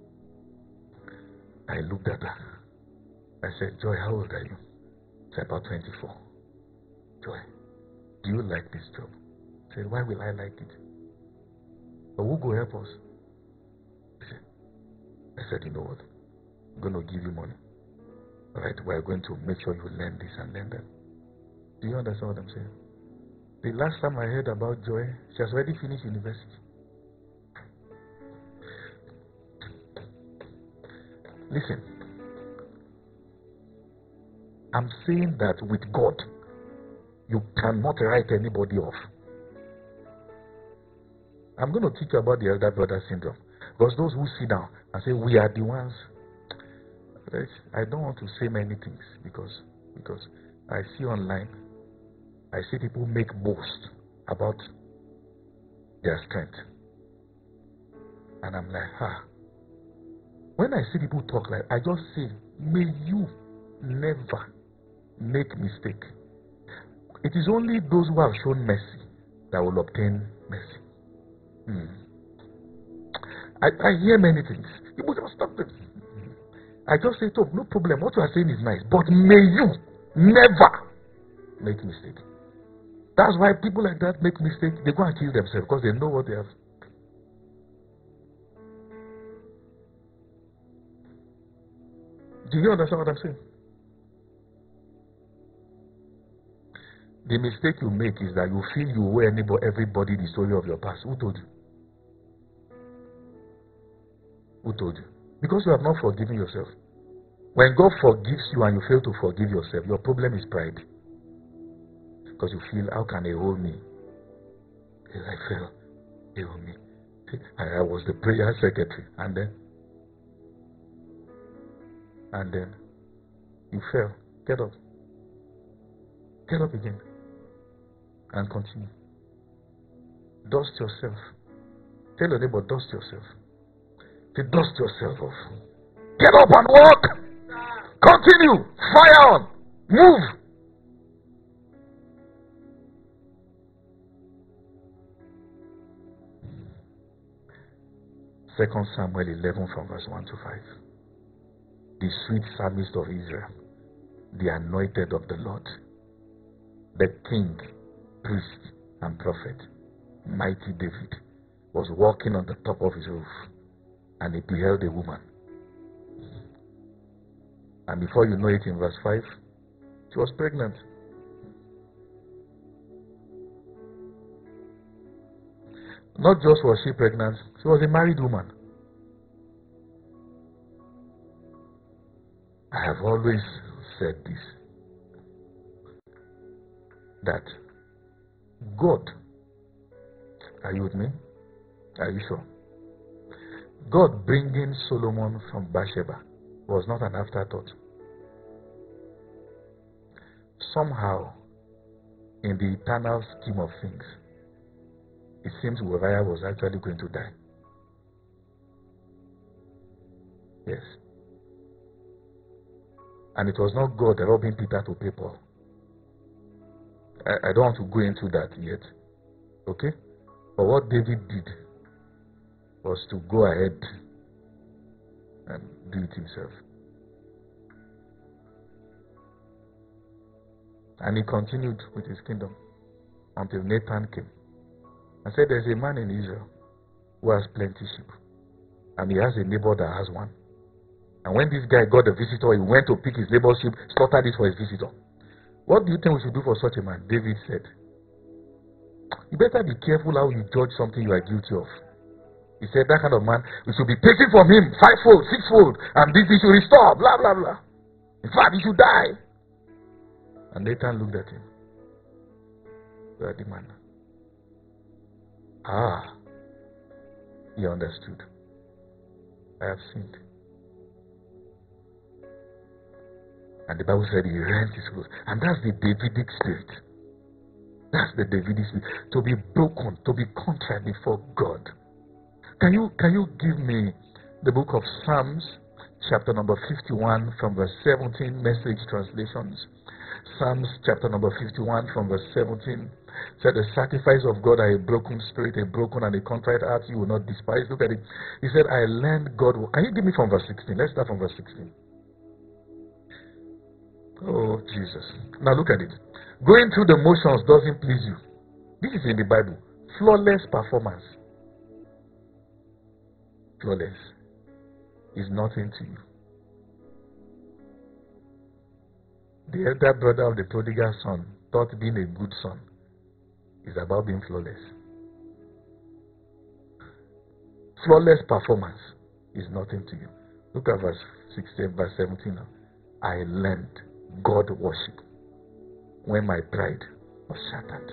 I looked at her. I said, Joy, how old are you? It's about twenty-four. Joy, do you like this job? I said, why will I like it? But who go help us? I said, I said, you know what? I'm going to give you money. Alright, we're going to make sure you learn this and learn that. Do you understand what I'm saying? The last time I heard about Joy, she has already finished university. Listen. I'm saying that with God, you cannot write anybody off. I'm going to teach you about the elder brother syndrome. Because those who sit down and say, we are the ones, I don't want to say many things because, because I see online, I see people make boast about their strength. And I'm like, ah. When I see people talk like, I just say, may you never make mistake. It is only those who have shown mercy that will obtain mercy. Hmm. I, I hear many things. People just stop them. I just say, oh, no problem. What you are saying is nice, but may you never make mistake. That's why people like that make mistake. They go and kill themselves because they know what they have. Do you understand what I'm saying? The mistake you make is that you feel you owe anybody, everybody the story of your past. Who told you? Who told you? Because you have not forgiven yourself. When God forgives you and you fail to forgive yourself, your problem is pride. Because you feel, how can they hold me? I fell. They hold me. I was the prayer secretary. And then, and then you fell. Get up. Get up again. And continue. Dust yourself. Tell your neighbor, dust yourself. Say, dust yourself off. Get up and walk. Continue. Fire on. Move. Second Samuel eleven from verse one to five. The sweet psalmist of Israel, the anointed of the Lord, the king, priest, and prophet, mighty David, was walking on the top of his roof, and he beheld a woman. And before you know it, in verse five, she was pregnant. Not just was she pregnant, she was a married woman. I have always said this, that God, are you with me? Are you sure? God bringing Solomon from Bathsheba was not an afterthought. Somehow, in the eternal scheme of things, it seems Uriah was actually going to die. Yes. And it was not God robbing Peter to pay Paul. I, I don't want to go into that yet. Okay? But what David did was to go ahead and do it himself. And he continued with his kingdom until Nathan came and said, there's a man in Israel who has plenty sheep, and he has a neighbor that has one. And when this guy got a visitor, he went to pick his neighbor's sheep, slaughtered it for his visitor. What do you think we should do for such a man? David said, you better be careful how you judge something you are guilty of. He said, that kind of man, we should be taking from him fivefold, sixfold, and this he should restore, blah, blah, blah. In fact, he should die. And Nathan looked at him. You are the man. Ah, he understood. I have sinned. And the Bible said he rent his clothes. And that's the Davidic spirit. That's the Davidic spirit. To be broken, to be contrite before God. Can you can you give me the book of Psalms, chapter number fifty-one, from verse seventeen, Message translations. Psalms chapter number fifty-one, from verse seventeen. Said, the sacrifice of God are a broken spirit, a broken and a contrite heart you will not despise. Look at it. He said, I learned God. Can you give me from verse sixteen? Let's start from verse sixteen. Oh, Jesus. Now look at it. Going through the motions doesn't please you. This is in the Bible. Flawless performance. Flawless is nothing to you. The elder brother of the prodigal son thought being a good son is about being flawless. Flawless performance is nothing to you. Look at verse sixteen, verse seventeen now. I learned God worship when my pride was shattered.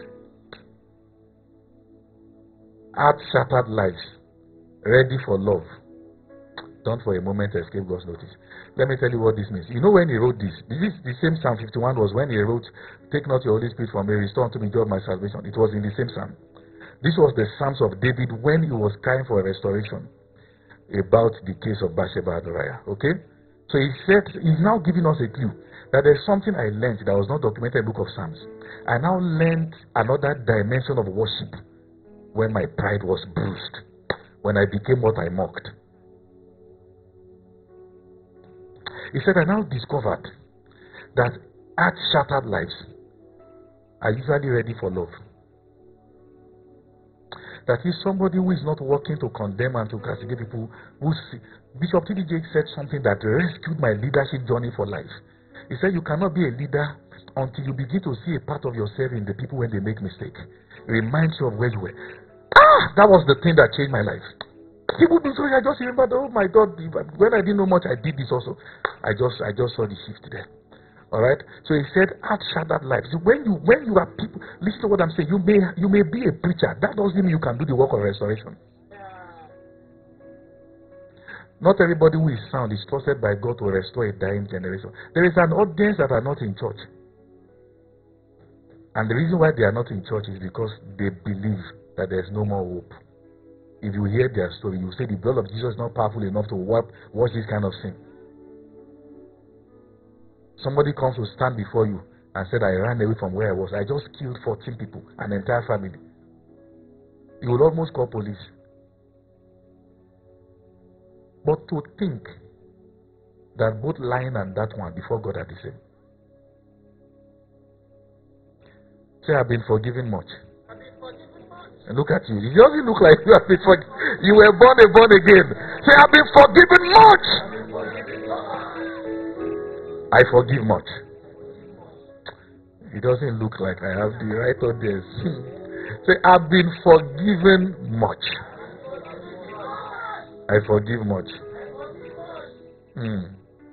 Heart shattered lives, ready for love. Don't for a moment escape God's notice. Let me tell you what this means. You know when he wrote this, this the same Psalm fifty-one was when he wrote, take not your Holy Spirit from me, restore unto me joy of my salvation. It was in the same Psalm. This was the Psalms of David when he was crying for a restoration about the case of Bathsheba and Uriah. Okay? So he said, he's now giving us a clue that there's something I learned that was not documented in the book of Psalms. I now learned another dimension of worship when my pride was bruised, when I became what I mocked. He said, I now discovered that heart-shattered lives are usually ready for love. That is somebody who is not working to condemn and to castigate people. Who see. Bishop T D Jakes said something that rescued my leadership journey for life. He said, you cannot be a leader until you begin to see a part of yourself in the people when they make mistakes. It reminds you of where you were. Ah, that was the thing that changed my life. People do so. I just remember, oh my God, when I didn't know much, I did this also. I just, I just saw the shift there. All right. So he said, heart-shattered lives. When you, when you are people, listen to what I'm saying. You may, you may be a preacher. That doesn't mean you can do the work of restoration. Not everybody who is sound is trusted by God to restore a dying generation. There is an audience that are not in church. And the reason why they are not in church is because they believe that there is no more hope. If you hear their story, you say the blood of Jesus is not powerful enough to wipe, wash this kind of sin. Somebody comes to stand before you and said, I ran away from where I was. I just killed fourteen people, an entire family. You will almost call police. But to think that both lying and that one before God are the same. Say, I've been forgiven much. And look at you. It doesn't look like you have been forgiven. You were born and born again. Say, I've been forgiven much. I forgive much. It doesn't look like I have the right audience. Say, I've been forgiven much. I forgive much. Mm.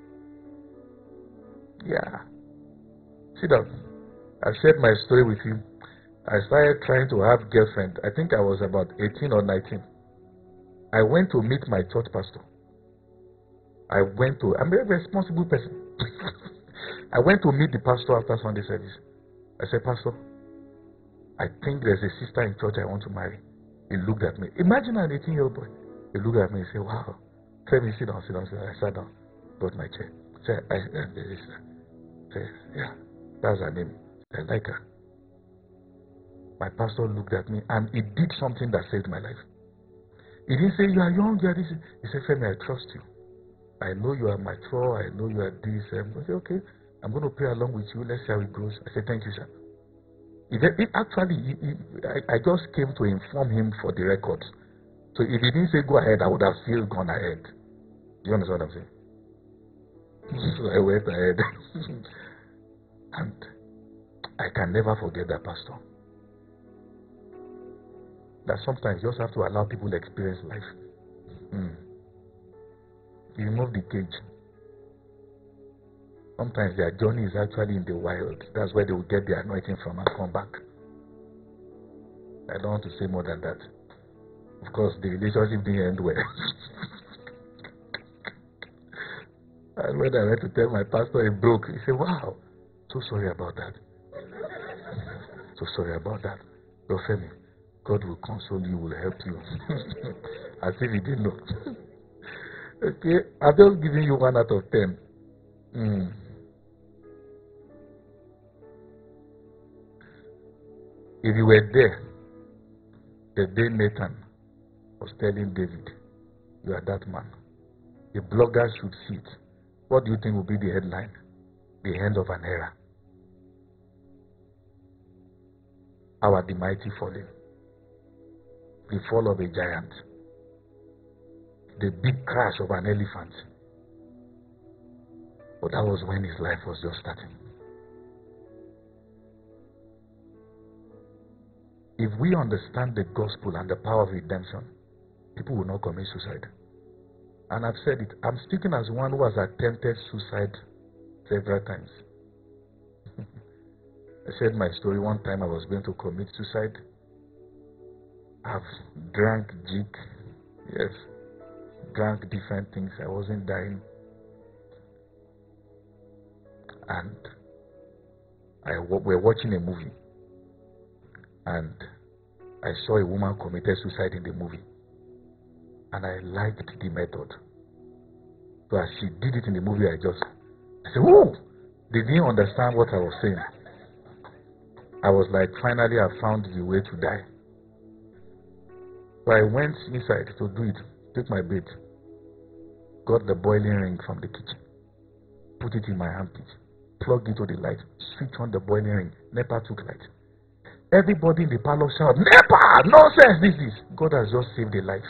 Yeah. Sit down. I've shared my story with you. I started trying to have girlfriend. I think I was about eighteen or nineteen. I went to meet my church pastor. I went to, I'm a very responsible person. I went to meet the pastor after Sunday service. I said, Pastor, I think there's a sister in church I want to marry. He looked at me. Imagine an eighteen-year-old boy. He looked at me and said, wow. Tell me, sit down, sit down, sit down. I sat down, got my chair. Said, I, I, I said, yeah, that's her name. I like her. My pastor looked at me and he did something that saved my life. He didn't say, you are young, you are this. He said, Femi, I trust you. I know you are mature. I know you are this. I said, okay, I'm going to pray along with you. Let's see how it goes. I said, thank you, sir. It, it actually, it, it, I, I just came to inform him for the records. So if he didn't say go ahead, I would have still gone ahead. Do you understand what I'm saying? So I went ahead. And I can never forget that pastor. That sometimes you just have to allow people to experience life. Mm. You remove the cage. Sometimes their journey is actually in the wild. That's where they will get the anointing from and come back. I don't want to say more than that. Of course, the relationship didn't end well. And when I went to tell my pastor it broke, he said, wow, so sorry about that. So sorry about that. So Femi, God will console you, will help you. As if he didn't know. Okay, I'm just giving you one out of ten. Mm. If you were there, the day Nathan was telling David, you are that man. The bloggers should see it. What do you think will be the headline? The end of an era. How are the mighty falling? The fall of a giant. The big crash of an elephant. But that was when his life was just starting. If we understand the gospel and the power of redemption, people will not commit suicide. And I've said it, I'm speaking as one who has attempted suicide several times. I said my story. One time I was going to commit suicide. I've drank jig, yes, drank different things. I wasn't dying. And I we were watching a movie. And I saw a woman committed suicide in the movie. And I liked the method. So as she did it in the movie, I just I said, whoa! They didn't understand what I was saying. I was like, finally I found the way to die. So I went inside to do it, took my bed, got the boiling ring from the kitchen, put it in my armpit, plugged it to the light, switched on the boiling ring, NEPA took light. Everybody in the parlor shouted, NEPA! Nonsense, this is. God has just saved a life.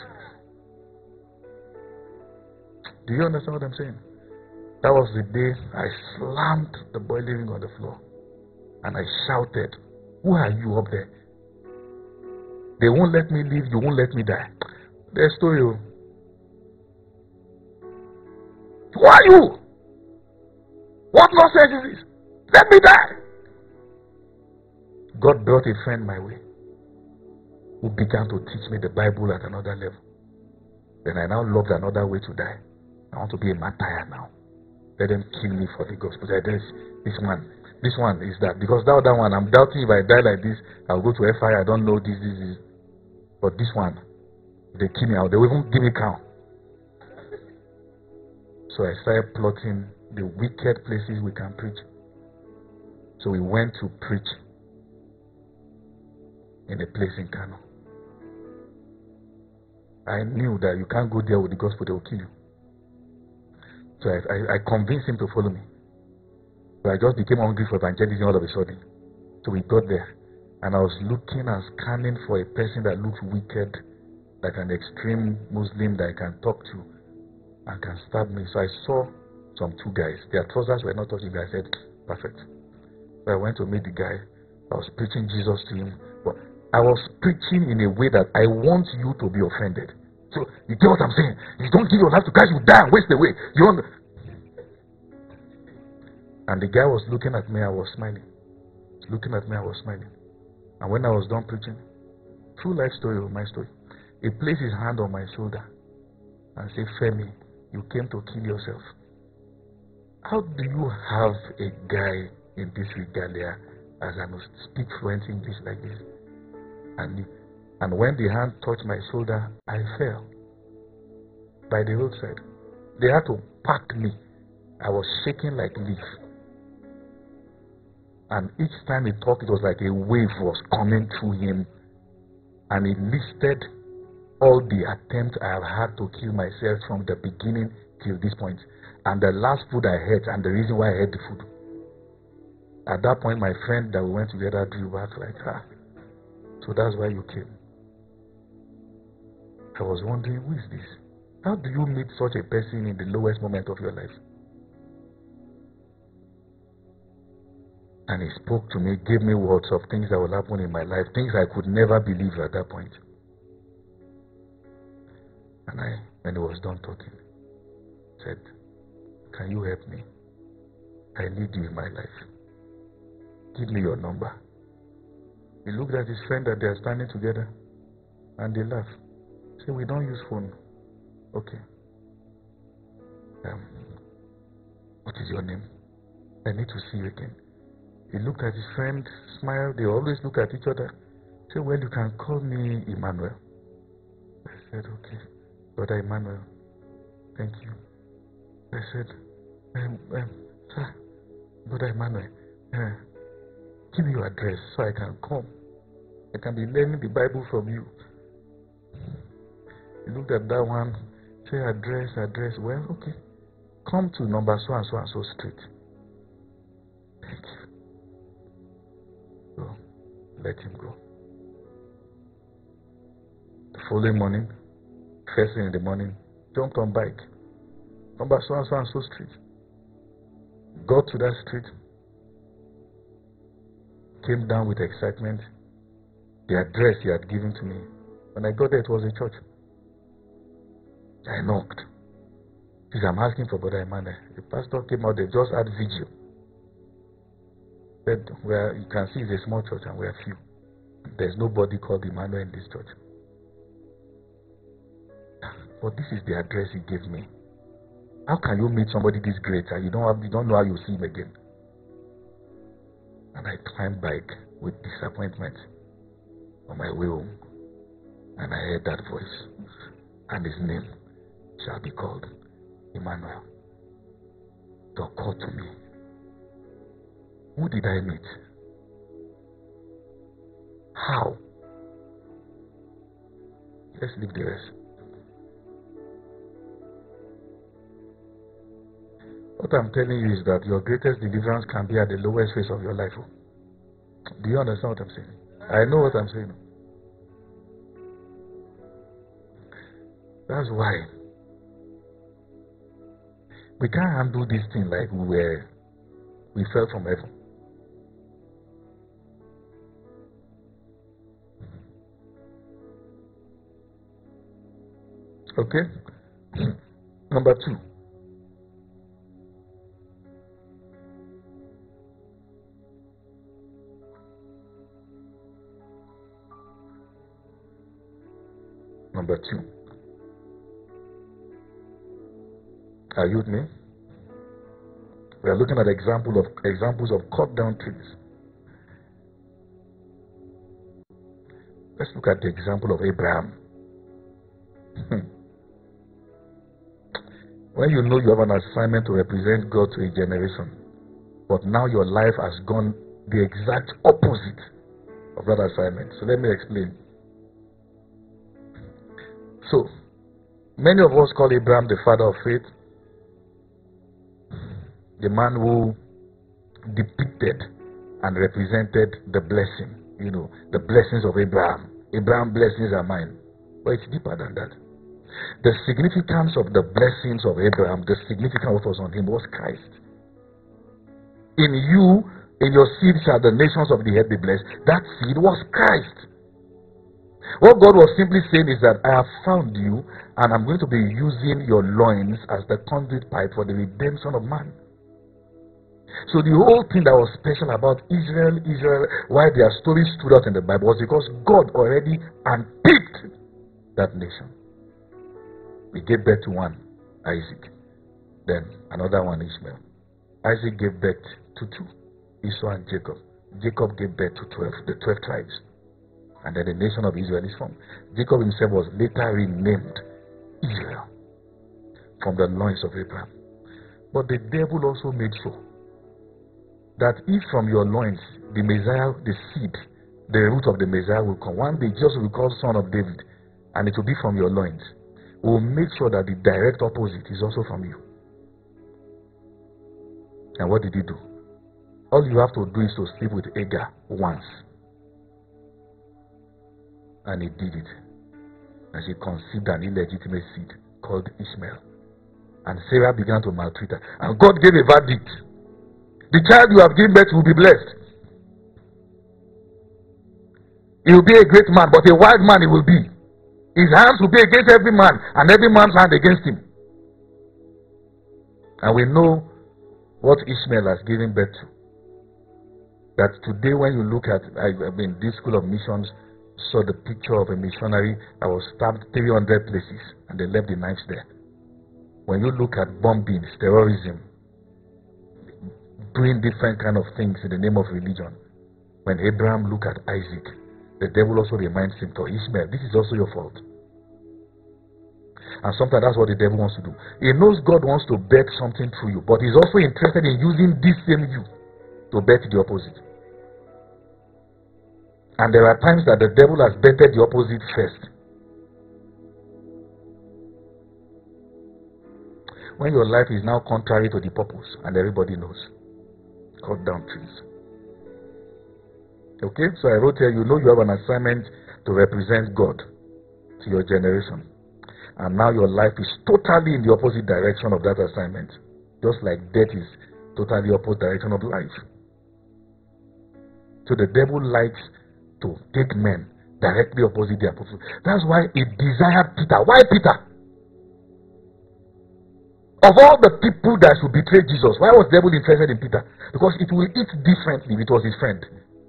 Do you understand what I'm saying? That was the day I slammed the boiling ring on the floor. And I shouted, who are you up there? They won't let me live, you won't let me die. There's story. Who are you? What nonsense is this? Let me die. God brought a friend my way who began to teach me the Bible at another level. Then I now loved another way to die. I want to be a martyr now. Let them kill me for the gospel. This, this one, this one is that. Because that other one, I'm doubting if I die like this, I'll go to F I. I don't know this, this, this. But this one, they kill me out. They will even give me crown. So I started plotting the wicked places we can preach. So we went to preach in a place in Kano. I knew that you can't go there with the gospel, they will kill you. So I, I, I convinced him to follow me. So I just became hungry for evangelism all of a sudden. So we got there. And I was looking and scanning for a person that looks wicked, like an extreme Muslim that I can talk to and can stab me. So I saw some two guys. Their trousers were not touching me. I said, perfect. So I went to meet the guy. I was preaching Jesus to him. But I was preaching in a way that I want you to be offended. So you get what I'm saying? You don't give your life to Christ, you die and waste away. You don't. And the guy was looking at me, I was smiling. He was looking at me, I was smiling. And when I was done preaching, true life story of my story, he placed his hand on my shoulder and said, Femi, you came to kill yourself. How do you have a guy in this regalia as I must speak fluent English like this? And, and when the hand touched my shoulder, I fell by the roadside. They had to pack me. I was shaking like a leaf. And each time he talked, it was like a wave was coming through him. And he listed all the attempts I have had to kill myself from the beginning till this point. And the last food I ate, and the reason why I ate the food. At that point, my friend that we went together drew back like, ah, so that's why you came. I was wondering, who is this? How do you meet such a person in the lowest moment of your life? And he spoke to me, gave me words of things that will happen in my life, things I could never believe at that point. And I, when he was done talking, said, can you help me? I need you in my life. Give me your number. He looked at his friend that they are standing together and they laughed. Say, we don't use phone. Okay. Um, what is your name? I need to see you again. He looked at his friend, smiled. They always look at each other. Say, well, you can call me Emmanuel. I said, okay. Brother Emmanuel, thank you. I said, um, um, sir, Brother Emmanuel, uh, give me your address so I can come. I can be learning the Bible from you. He looked at that one, say address, address. Well, okay. Come to number so and so and so street. Thank you. So, let him go. The following morning, first thing in the morning, jumped on bike. Number so and so and so street. Got to that street. Came down with excitement. The address he had given to me. When I got there, it was a church. I knocked. Because I'm asking for Brother Emmanuel. The pastor came out, they just had vigil. Said, well, you can see it's a small church and we are few. There's nobody called Emmanuel in this church. But this is the address he gave me. How can you meet somebody this great and you don't have, you don't know how you see him again? And I climbed back with disappointment on my way home. And I heard that voice. And his name shall be called Emmanuel. It occurred to me. Who did I meet? How? Let's leave the rest. What I'm telling you is that your greatest deliverance can be at the lowest phase of your life. Do you understand what I'm saying? I know what I'm saying. That's why we can't handle this thing like we were, we fell from heaven. Okay? Number two. Number two. Are you with me? We are looking at example of examples of cut down trees. Let's look at the example of Abraham. When you know you have an assignment to represent God to a generation, but now your life has gone the exact opposite of that assignment. So let me explain. So, many of us call Abraham the father of faith, the man who depicted and represented the blessing, you know, the blessings of Abraham. Abraham's blessings are mine. But it's deeper than that. The significance of the blessings of Abraham, the significance of what was on him was Christ. In you, in your seed shall the nations of the earth be blessed. That seed was Christ. What God was simply saying is that I have found you, and I'm going to be using your loins as the conduit pipe for the redemption of man. So the whole thing that was special about Israel, Israel, why their story stood out in the Bible was because God already unpicked that nation. He gave birth to one, Isaac. Then another one, Ishmael. Isaac gave birth to two, Esau and Jacob. Jacob gave birth to twelve, the twelve tribes. And then the nation of Israel is formed. Jacob himself was later renamed Israel from the loins of Abraham. But the devil also made sure that if from your loins the Messiah, the seed, the root of the Messiah will come, one day Jesus will be called Son of David, and it will be from your loins. We will make sure that the direct opposite is also from you. And what did he do? All you have to do is to sleep with Hagar once. And he did it. And she conceived an illegitimate seed called Ishmael. And Sarah began to maltreat her. And God gave a verdict. The child you have given birth will be blessed. He will be a great man, but a wild man he will be. His hands will be against every man, and every man's hand against him. And we know what Ishmael has given birth to. That today when you look at, I, I mean, this school of missions saw the picture of a missionary that was stabbed three hundred places, and they left the knives there. When you look at bombings, terrorism, doing different kind of things in the name of religion, when Abraham looked at Isaac, the devil also reminds him to Ishmael, this is also your fault. And sometimes that's what the devil wants to do. He knows God wants to bet something through you, but he's also interested in using this same you to bet the opposite. And there are times that the devil has betted the opposite first. When your life is now contrary to the purpose, and everybody knows, cut down trees. Okay, so I wrote here, you know you have an assignment to represent God to your generation. And now your life is totally in the opposite direction of that assignment. Just like death is totally opposite direction of life. So the devil likes to take men directly opposite their purpose. That's why he desired Peter. Why Peter? Of all the people that should betray Jesus, why was the devil interested in Peter? Because it will eat differently if it was his friend.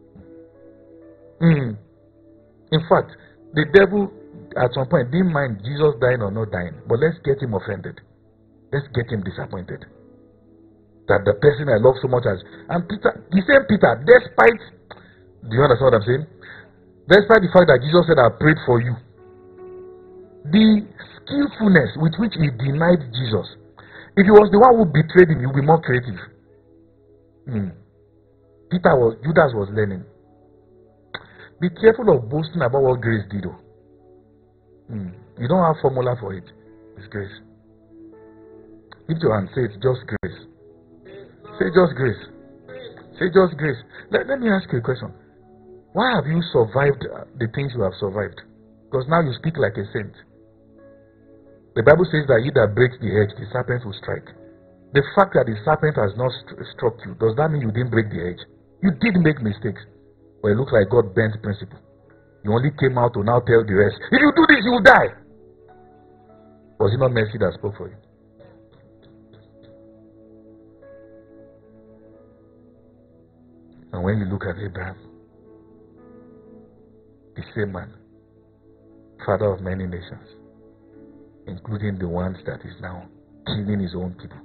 Mm. In fact, the devil at some point didn't mind Jesus dying or not dying, but let's get him offended. Let's get him disappointed. That the person I love so much as, and Peter, the same Peter, despite, do you understand what I'm saying? Despite the fact that Jesus said, I prayed for you, the skillfulness with which he denied Jesus, if he was the one who betrayed him, he would be more creative. Hmm. Peter was, Judas was learning. Be careful of boasting about what grace did. Oh. Hmm. You don't have formula for it. It's grace. Lift your hand, say it's just grace. Say just grace. Say just grace. Let, let me ask you a question. Why have you survived the things you have survived? Because now you speak like a saint. The Bible says that he that breaks the hedge, the serpent will strike. The fact that the serpent has not st- struck you, does that mean you didn't break the hedge? You did make mistakes. But it looks like God bent principle. You only came out to now tell the rest, if you do this, you will die. Was it not mercy that spoke for you? And when you look at Abraham, the same man, father of many nations, including the ones that is now killing his own people.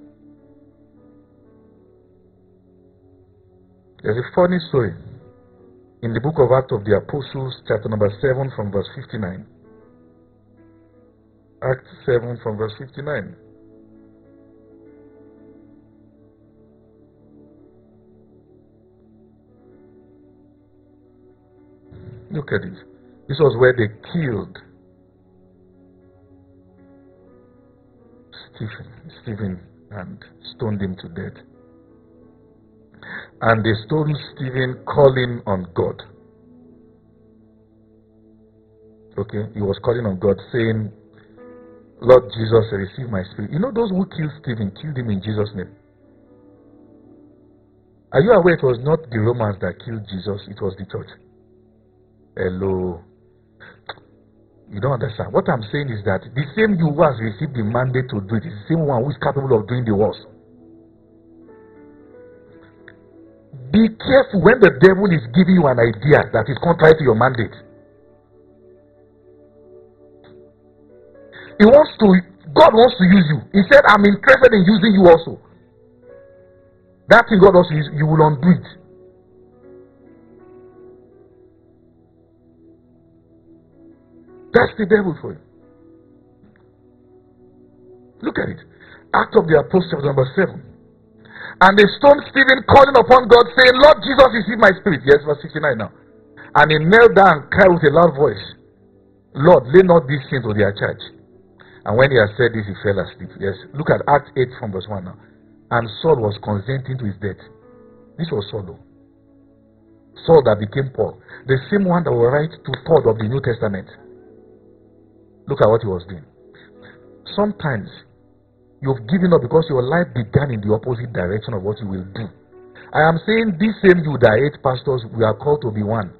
There's a funny story in the book of Acts of the Apostles, chapter number seven, from verse fifty-nine. Acts seven, from verse fifty-nine. Look at it. This was where they killed Stephen, Stephen and stoned him to death. And they stoned Stephen calling on God. Okay, he was calling on God, saying, Lord Jesus, receive my spirit. You know, those who killed Stephen killed him in Jesus' name. Are you aware it was not the Romans that killed Jesus, it was the church? Hello. You don't understand. What I'm saying is that the same you who has received the mandate to do it is the same one who is capable of doing the worst. Be careful when the devil is giving you an idea that is contrary to your mandate. He wants to, God wants to use you. He said, I'm interested in using you also. That thing God wants to use, you will undo it. That's the devil for you. Look at it. Act of the Apostles, number seven. And they stoned Stephen, calling upon God, saying, Lord Jesus, receive my spirit. Yes, verse sixty-nine now. And he knelt down and cried with a loud voice, Lord, lay not this sin to their charge. And when he had said this, he fell asleep. Yes, look at Acts eight from verse one now. And Saul was consenting to his death. This was Saul, though. Saul that became Paul. The same one that will write two-thirds of the New Testament. Look at what he was doing. Sometimes you've given up because your life began in the opposite direction of what you will do. I am saying this same you that eight pastors, we are called to be one.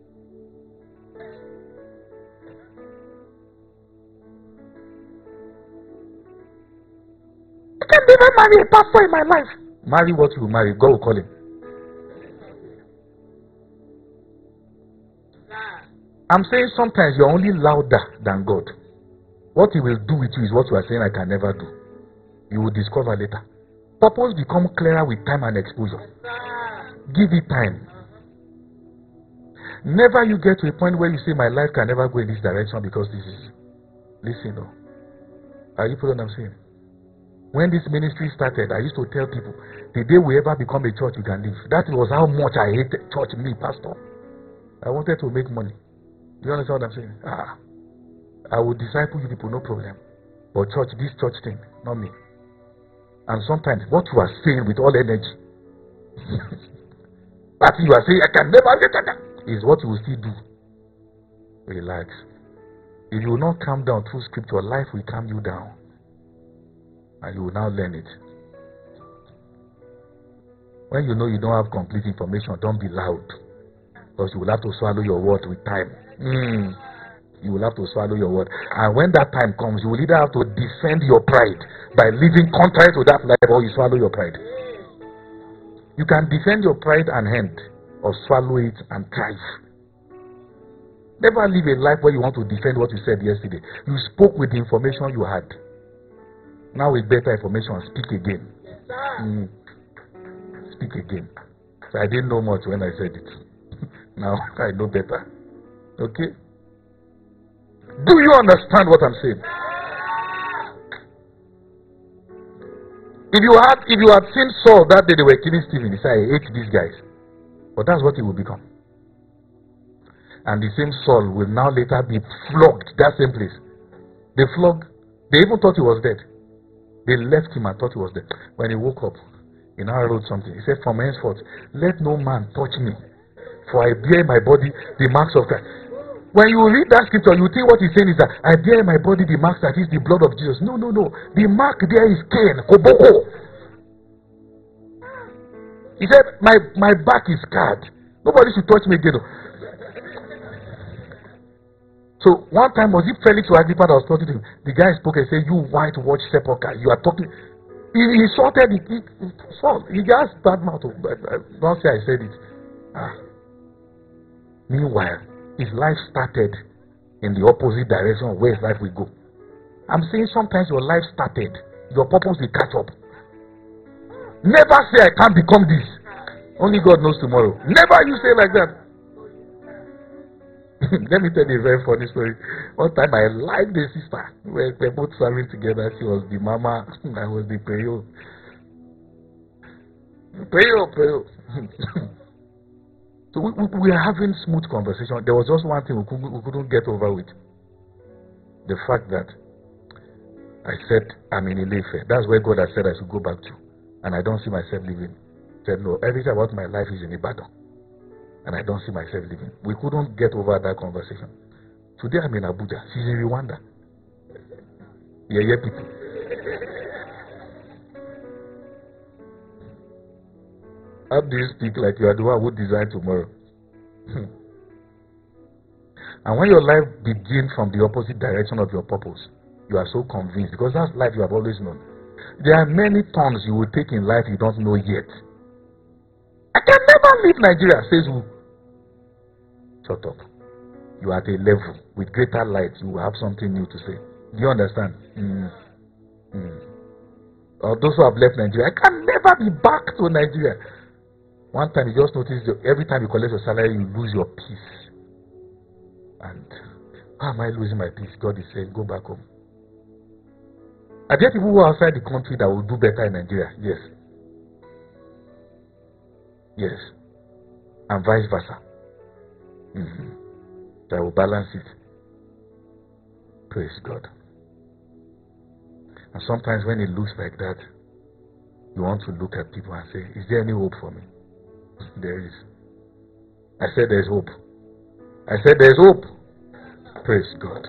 I can never marry a pastor in my life. Marry what you will marry. God will call him. I'm saying sometimes you're only louder than God. What he will do with you is what you are saying I can never do. You will discover later. Purpose become clearer with time and exposure. Give it time. Never you get to a point where you say my life can never go in this direction because this is. Listen, no. Are you following what I'm saying? When this ministry started, I used to tell people, the day we ever become a church, you can leave. That was how much I hated church, me, pastor. I wanted to make money. You understand what I'm saying? Ah, I will disciple you people, no problem. But church, this church thing, not me. And sometimes what you are saying with all energy, that you are saying, I can never get that, is what you will still do. Relax. If you will not calm down through scripture, life will calm you down. And you will now learn it. When you know you don't have complete information, don't be loud. Because you will have to swallow your word with time. Mm. You will have to swallow your word. And when that time comes, you will either have to defend your pride by living contrary to that life, or you swallow your pride. You can defend your pride and hand, or swallow it and thrive. Never live a life where you want to defend what you said yesterday. You spoke with the information you had. Now with better information, speak again. Mm. Speak again. So I didn't know much when I said it. Now I know better. Okay? Do you understand what I'm saying? If you had if you had seen Saul that day they were killing Stephen, he said, I hate these guys. But that's what he will become. And the same Saul will now later be flogged, that same place. They flogged, they even thought he was dead. They left him and thought he was dead. When he woke up, he now wrote something. He said, from henceforth, let no man touch me, for I bear in my body the marks of Christ. When you read that scripture, you think what he's saying is that I bear in my body the marks that is the blood of Jesus. No, no, no. The mark there is Cain, Koboko. He said, my, my back is scarred. Nobody should touch me again. So one time, was it Felix or Agrippa that was talking to him? The guy spoke and said, you whitewash sepulchre. You are talking. He insulted it. He, he, he just bad mouth. Don't say I said it. Ah. Meanwhile, his life started in the opposite direction of where his life will go. I'm saying sometimes your life started your purpose will catch up. Never say I can't become this. Only God knows tomorrow. Never you say like that. Let me tell you a very funny story. One time I liked the sister. We were, we were both serving together. She was the mama. I was the prayo. Prayo, prayo. So we, we, we were having smooth conversation. There was just one thing we couldn't, we couldn't get over with. The fact that I said I'm in Ile-Ife. That's where God has said I should go back to. And I don't see myself living. I said no, everything about my life is in Ibadan. And I don't see myself living. We couldn't get over that conversation. Today I'm in Abuja. She's in Rwanda. Yeah, yeah, people. How do you speak like you are the one who designed tomorrow? And when your life begins from the opposite direction of your purpose, you are so convinced, because that's life you have always known. There are many turns you will take in life you don't know yet. I can never leave Nigeria, says who? Shut up. You are at a level with greater light, you will have something new to say. Do you understand? Mm. Mm. Or those who have left Nigeria, I can never be back to Nigeria. One time you just notice that every time you collect your salary, you lose your peace. And how am I losing my peace? God is saying, go back home. Are there people who are outside the country that will do better in Nigeria? Yes. Yes. And vice versa. Mm-hmm. That will balance it. Praise God. And sometimes when it looks like that, you want to look at people and say, is there any hope for me? There is. I said there's hope. I said there's hope. Praise God.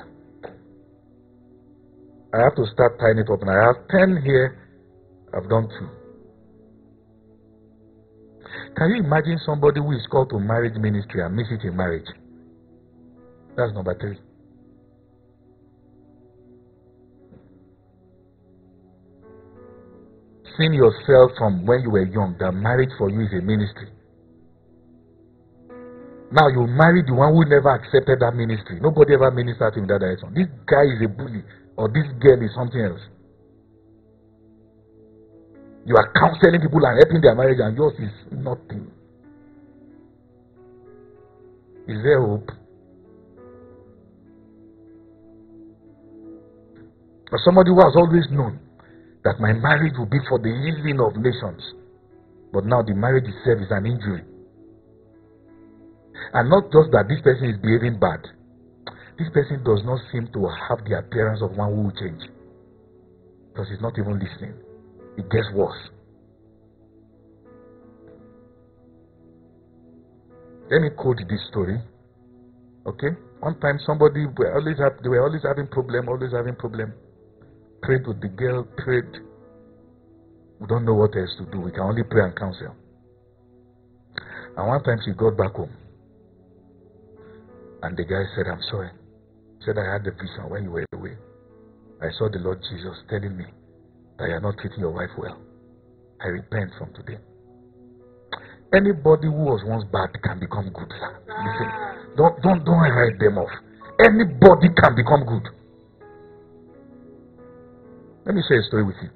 I have to start tying it up, and I have ten here. I've done two. Can you imagine somebody who is called to marriage ministry and miss it in marriage? That's number three. Seeing yourself from when you were young, that marriage for you is a ministry. Now you marry the one who never accepted that ministry. Nobody ever ministered to him in that direction. This guy is a bully, or this girl is something else. You are counseling people and helping their marriage, and yours is nothing. Is there hope? Or somebody who has always known that my marriage will be for the healing of nations, but now the marriage itself is an injury. And not just that this person is behaving bad. This person does not seem to have the appearance of one who will change. Because he's not even listening. It gets worse. Let me quote this story. Okay? One time somebody, were always have, they were always having problem, always having problem. Prayed with the girl, prayed. We don't know what else to do. We can only pray and counsel. And one time she got back home. And the guy said, I'm sorry. He said, I had the vision when you were away. I saw the Lord Jesus telling me that you are not treating your wife well. I repent from today. Anybody who was once bad can become good, sir. Listen, don't, don't, don't write them off. Anybody can become good. Let me share a story with you.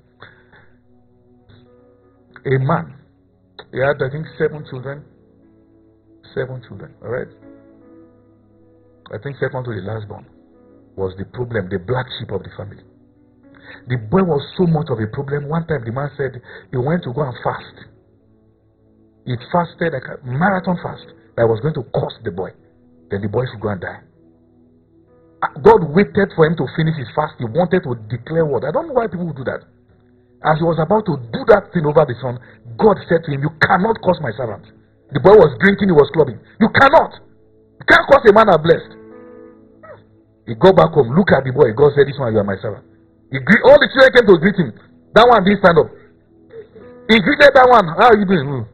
A man, he had, I think, seven children. Seven children, all right? I think second to the last born was the problem, the black sheep of the family. The boy was so much of a problem. One time the man said he went to go and fast. He fasted like a marathon fast that was going to cost the boy. Then the boy should go and die. God waited for him to finish his fast. He wanted to declare what? I don't know why people would do that. As he was about to do that thing over the son, God said to him, you cannot curse my servant. The boy was drinking, he was clubbing. You cannot. You can't curse a man are blessed. He go back home, look at the boy. God said, this one, you are my servant. He greet, all the children came to greet him. That one didn't stand up. He greeted that one. How are you doing? Mm.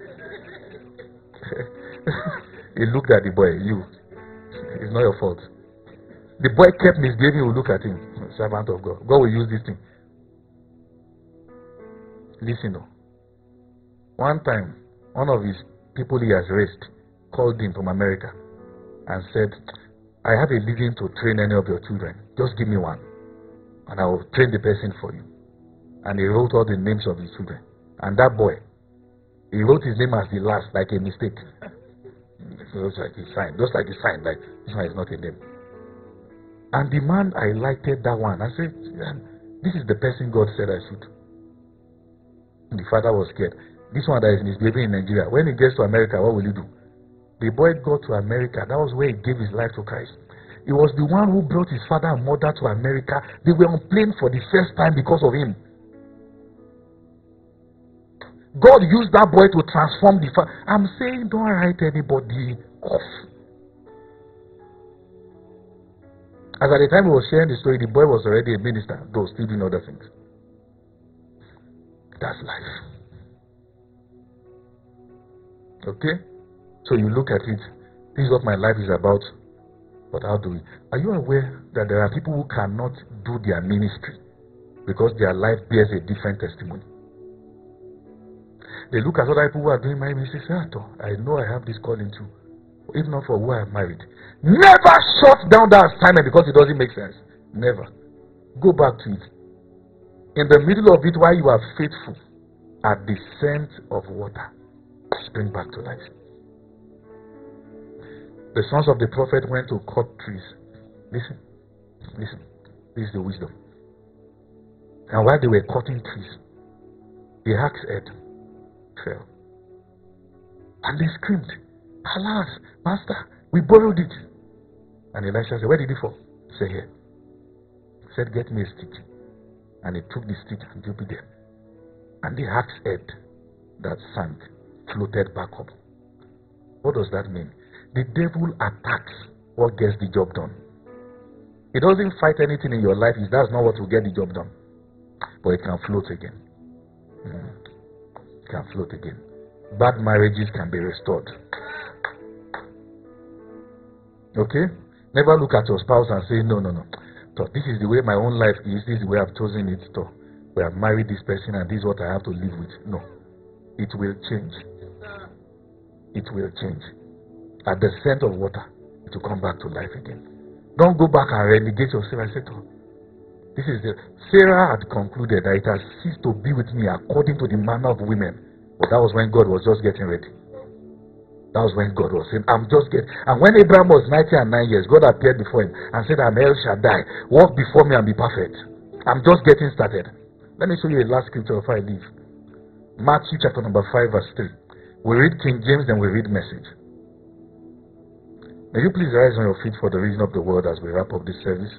He looked at the boy. You. It's not your fault. The boy kept misbehaving. He will look at him. Servant of God. God will use this thing. Listen though. One time, one of his people he has raised called him from America and said, I have a living to train any of your children. Just give me one. And I will train the person for you. and he wrote all the names of his children. And that boy, he wrote his name as the last, like a mistake. So it's like he signed, just like he signed, like this one is not a name. And the man highlighted that one. I said, this is the person God said I should. The father was scared. This one that is misbehaving in Nigeria, when he gets to America, what will he do? The boy got to America. That was where he gave his life to Christ. He was the one who brought his father and mother to America. They were on plane for the first time because of him. God used that boy to transform the father. I'm saying don't write anybody off. As at the time he was sharing the story, the boy was already a minister, though still doing other things. That's life. Okay? So you look at it, this is what my life is about, but how do we? Are you aware that there are people who cannot do their ministry because their life bears a different testimony? They look at other people who are doing my ministry and say, I know I have this calling too. If not for who I am married. Never shut down that assignment because it doesn't make sense. Never. Go back to it. In the middle of it, while you are faithful, at the scent of water, spring back to life. The sons of the prophet went to cut trees. Listen, listen. This is the wisdom. And while they were cutting trees, the axe head fell. And they screamed, alas, master, we borrowed it. And Elisha said, where did it fall? He said, here. He said, get me a stick. And he took the stick and dropped it there. And the axe head that sank floated back up. What does that mean? The devil attacks what gets the job done. It doesn't fight anything in your life. That's not what will get the job done. But it can float again. Mm. It can float again. Bad marriages can be restored. Okay? Never look at your spouse and say, no, no, no. So this is the way my own life is. This is the way I've chosen it. So we have married this person and this is what I have to live with. No. It will change. It will change. At the scent of water, it will come back to life again. Don't go back and relegate yourself and say, oh, this is the Sarah had concluded that it has ceased to be with me according to the manner of women. But that was when God was just getting ready. That was when God was saying, I'm just getting. And when Abraham was ninety and nine years, God appeared before him and said, I'm El Shaddai. Walk before me and be perfect. I'm just getting started. Let me show you a last scripture before I leave. Matthew chapter number five, verse three. We read King James, then we read Message. May you please rise on your feet for the reason of the word as we wrap up this service.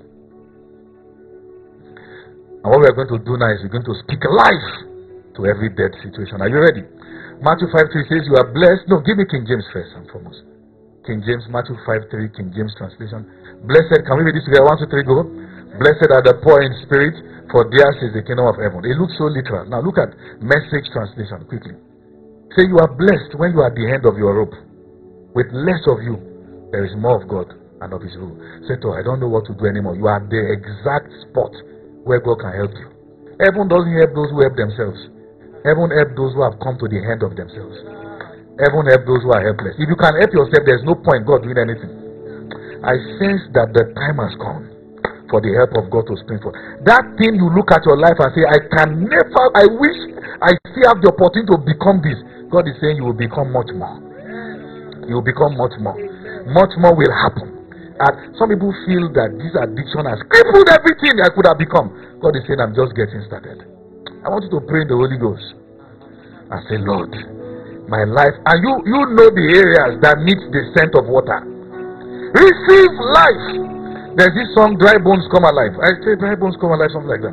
And what we are going to do now is we're going to speak life to every dead situation. Are you ready? Matthew five three says, you are blessed. No, give me King James first and foremost. King James, Matthew five three, King James translation. Blessed, can we read this together? One, two, three, go. Blessed are the poor in spirit, for theirs is the kingdom of heaven. It looks so literal. Now look at Message translation quickly. Say you are blessed when you are at the end of your rope. With less of you, there is more of God and of His rule. Say, oh, I don't know what to do anymore. You are the exact spot where God can help you. Heaven doesn't help those who help themselves. Heaven helps those who have come to the end of themselves. Heaven helps those who are helpless. If you can help yourself, there's no point God doing anything. I sense that the time has come for the help of God to spring forth. That thing you look at your life and say, I can never, I wish I still have the opportunity to become this. God is saying you will become much more. You will become much more. Much more will happen. And some people feel that this addiction has crippled everything I could have become. God is saying, I'm just getting started. I want you to pray in the Holy Ghost and say, Lord, my life, and you, you know the areas that need the scent of water. Receive life. There's this song, Dry Bones Come Alive. I say, Dry Bones Come Alive, something like that.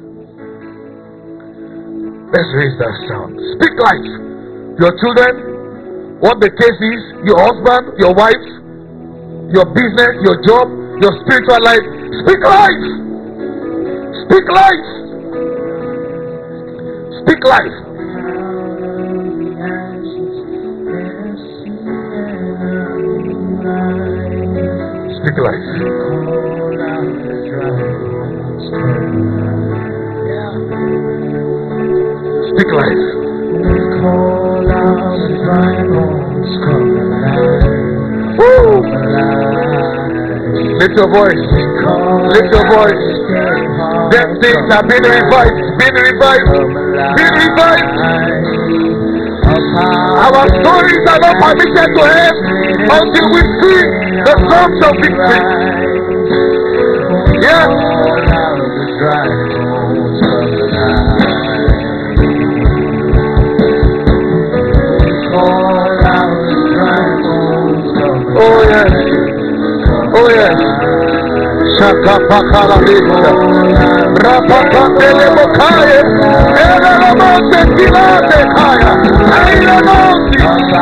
Let's raise that sound. Speak life. Your children, what the case is, your husband, your wife, your business, your job, your spiritual life. Speak life. Speak life. Speak life. Speak life. Speak life. Woo! Lift your voice. Lift your voice. Them things are being revived, being revived, being revived. Our stories are not permitted to end until we sing the songs of victory. Yes. Oh yes. Oh yes. Shaka pakala lisa. Rapa pakele bokaye. Ere ramonte kilate kaya. Aina monti.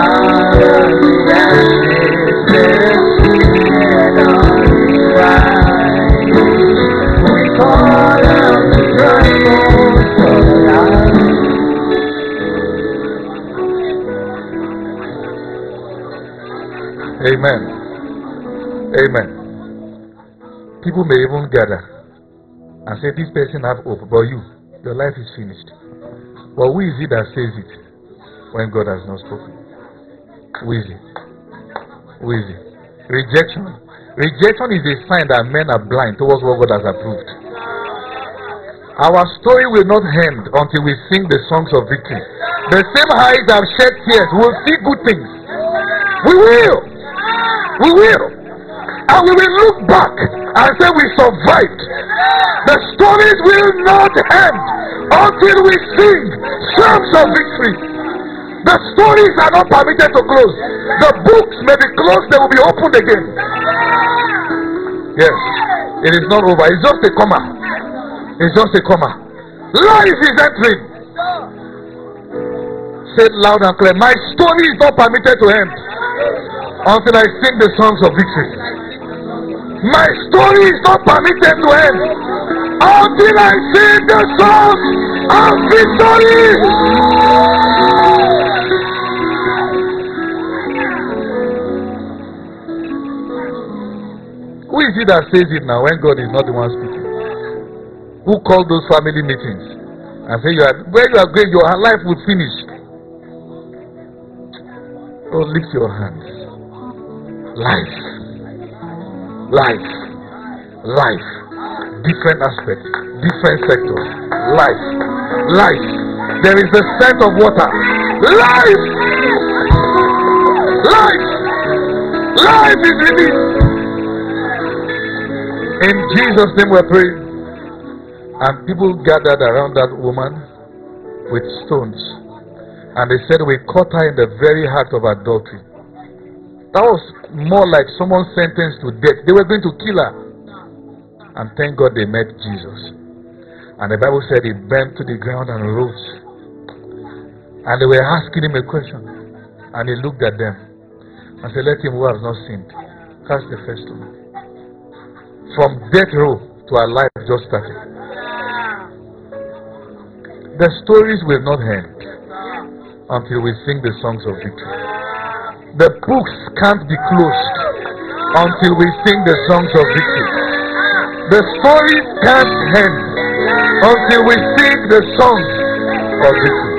Amen. Amen. People may even gather and say, this person have hope, but you, your life is finished. But who is it that says it when God has not spoken? Who is it? Who is it? Rejection. Rejection is a sign that men are blind towards what God has approved. Our story will not end until we sing the songs of victory. The same eyes that have shed tears will see good things. We will. We will. And we will look back and say we survived. The stories will not end until we sing songs of victory. The stories are not permitted to close. The books may be closed, they will be opened again. Yes. It is not over. It's just a comma. It's just a comma. Life is entering. Say it loud and clear. My story is not permitted to end until I sing the songs of victory. My story is not permitted to end until I sing the songs of victory. Who is it that says it now when God is not the one speaking? Who called those family meetings and say, you are, where you are going, your life will finish? Oh, lift your hands. Life. Life. Life. Different aspects. Different sectors. Life. Life. There is the scent of water. Life. Life. Life is released. In Jesus' name we pray. And people gathered around that woman with stones. And they said, we caught her in the very heart of adultery. That was more like someone sentenced to death. They were going to kill her. And thank God they met Jesus. And the Bible said he bent to the ground and rose. And they were asking him a question. And he looked at them and said, let him who has not sinned cast the first stone. From death row to our life just started. The stories will not end until we sing the songs of victory. The books can't be closed until we sing the songs of victory. The stories can't end until we sing the songs of victory.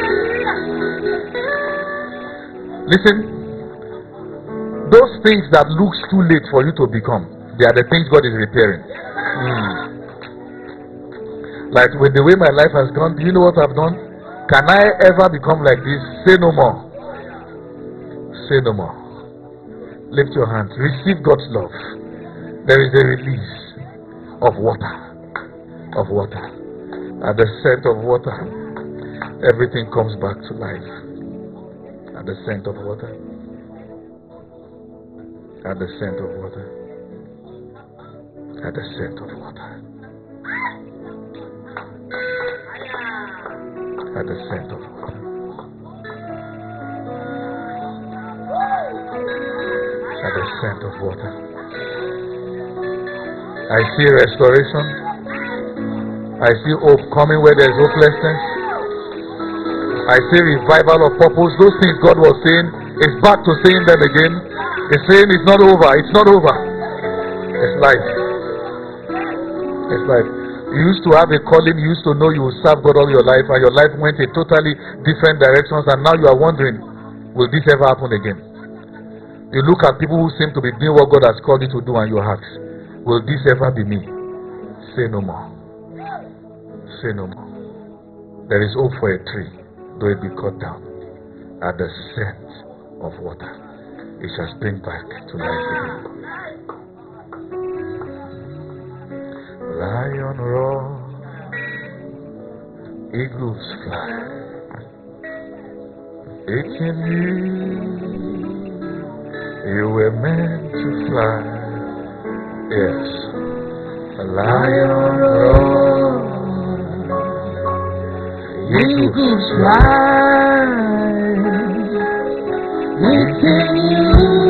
Listen, those things that looks too late for you to become, they are the things God is repairing. Mm. Like with the way my life has gone, do you know what I've done? Can I ever become like this? Say no more. Say no more. Lift your hands. Receive God's love. There is a release of water. Of water. At the scent of water, everything comes back to life. At the scent of water. At the scent of water. At the scent of water. At the scent of water. At the scent of water. I see restoration. I see hope coming where there is hopelessness. I see revival of purpose. Those things God was saying is back to saying them again. He's saying it's not over. It's not over. It's life. It's life. You used to have a calling, you used to know you would serve God all your life, and your life went in totally different directions, and now you are wondering, will this ever happen again? You look at people who seem to be doing what God has called you to do, and you ask, will this ever be me? Say no more. say no more. There is hope for a tree, though it be cut down. At the scent of water, it shall spring back to life again. Lion roar, eagles fly. Aching you, you were meant to fly. Yes, a lion roar, eagles fly. Aching you,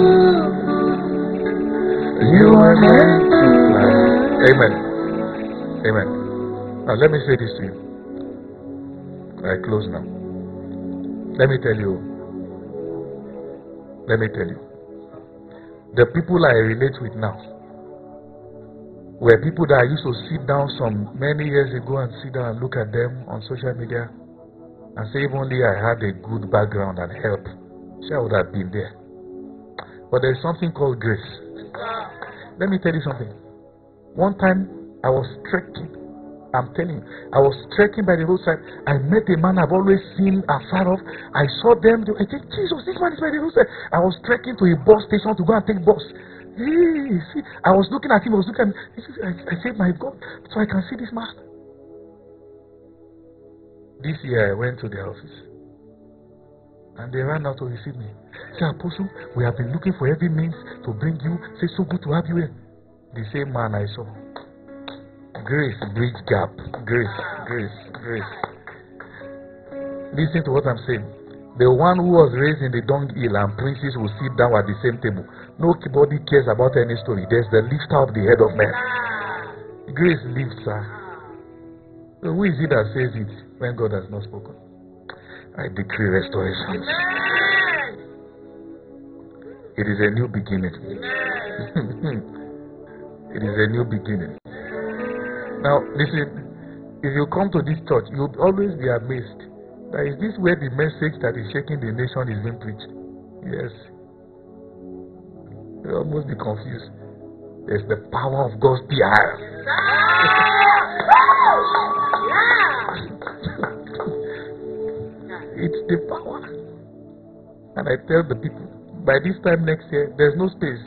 you are meant to fly. Amen. Amen. Now let me say this to you. I close now. Let me tell you. Let me tell you. The people I relate with now were people that I used to sit down some many years ago and sit down and look at them on social media and say, if only I had a good background and help, sure I would have been there. But there's something called grace. Let me tell you something. One time I was trekking. I'm telling you, I was trekking by the roadside. I met a man I've always seen afar off. I saw them. I said, Jesus, this man is by the roadside. I was trekking to a bus station to go and take bus. Hey, see, I was looking at him. I was looking at him. I, I said, my God, so I can see this man. This year I went to their office. And they ran out to receive me. Say, Apostle, we have been looking for every means to bring you. Say, so good to have you here. The same man I saw. Grace, bridge gap. Grace, grace, grace. Listen to what I'm saying. The one who was raised in the dunghill and princes will sit down at the same table. Nobody cares about any story. There's the lifter of the head of men. Grace lifts her. So who is it that says it when God has not spoken? I decree restoration. It is a new beginning. It is a new beginning. Now, listen, if you come to this church, you'll always be amazed. That is this where the message that is shaking the nation is being preached? Yes. You'll almost be confused. There's the power of God's P R. It's the power. And I tell the people, by this time next year, there's no space.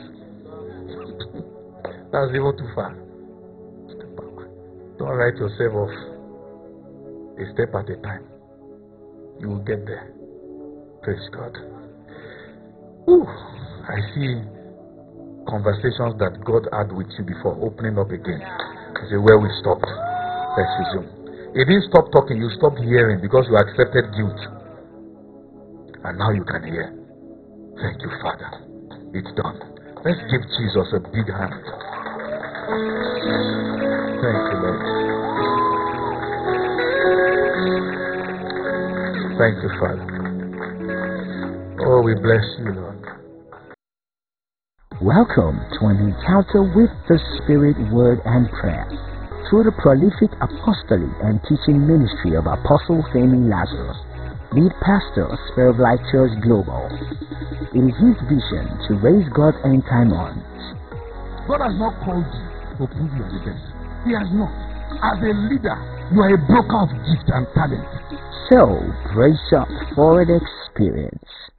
That's even too far. Don't write yourself off. A step at a time. You will get there. Praise God. Ooh, I see conversations that God had with you before opening up again. I say, where we stopped. Let's resume. He didn't stop talking. You stopped hearing because you accepted guilt. And now you can hear. Thank you, Father. It's done. Let's give Jesus a big hand. Thank you, Lord. Thank you, Father. Oh, we bless you, Lord. Welcome to an encounter with the Spirit, Word, and Prayer through the prolific apostolic and teaching ministry of Apostle Femi Lazarus, lead pastor, Spirit of Life Church Global. It is his vision to raise God's end time on. God has not called you to prove you are the best. He has not. As a leader, you are a broker of gift and talent. So, brace up for an experience.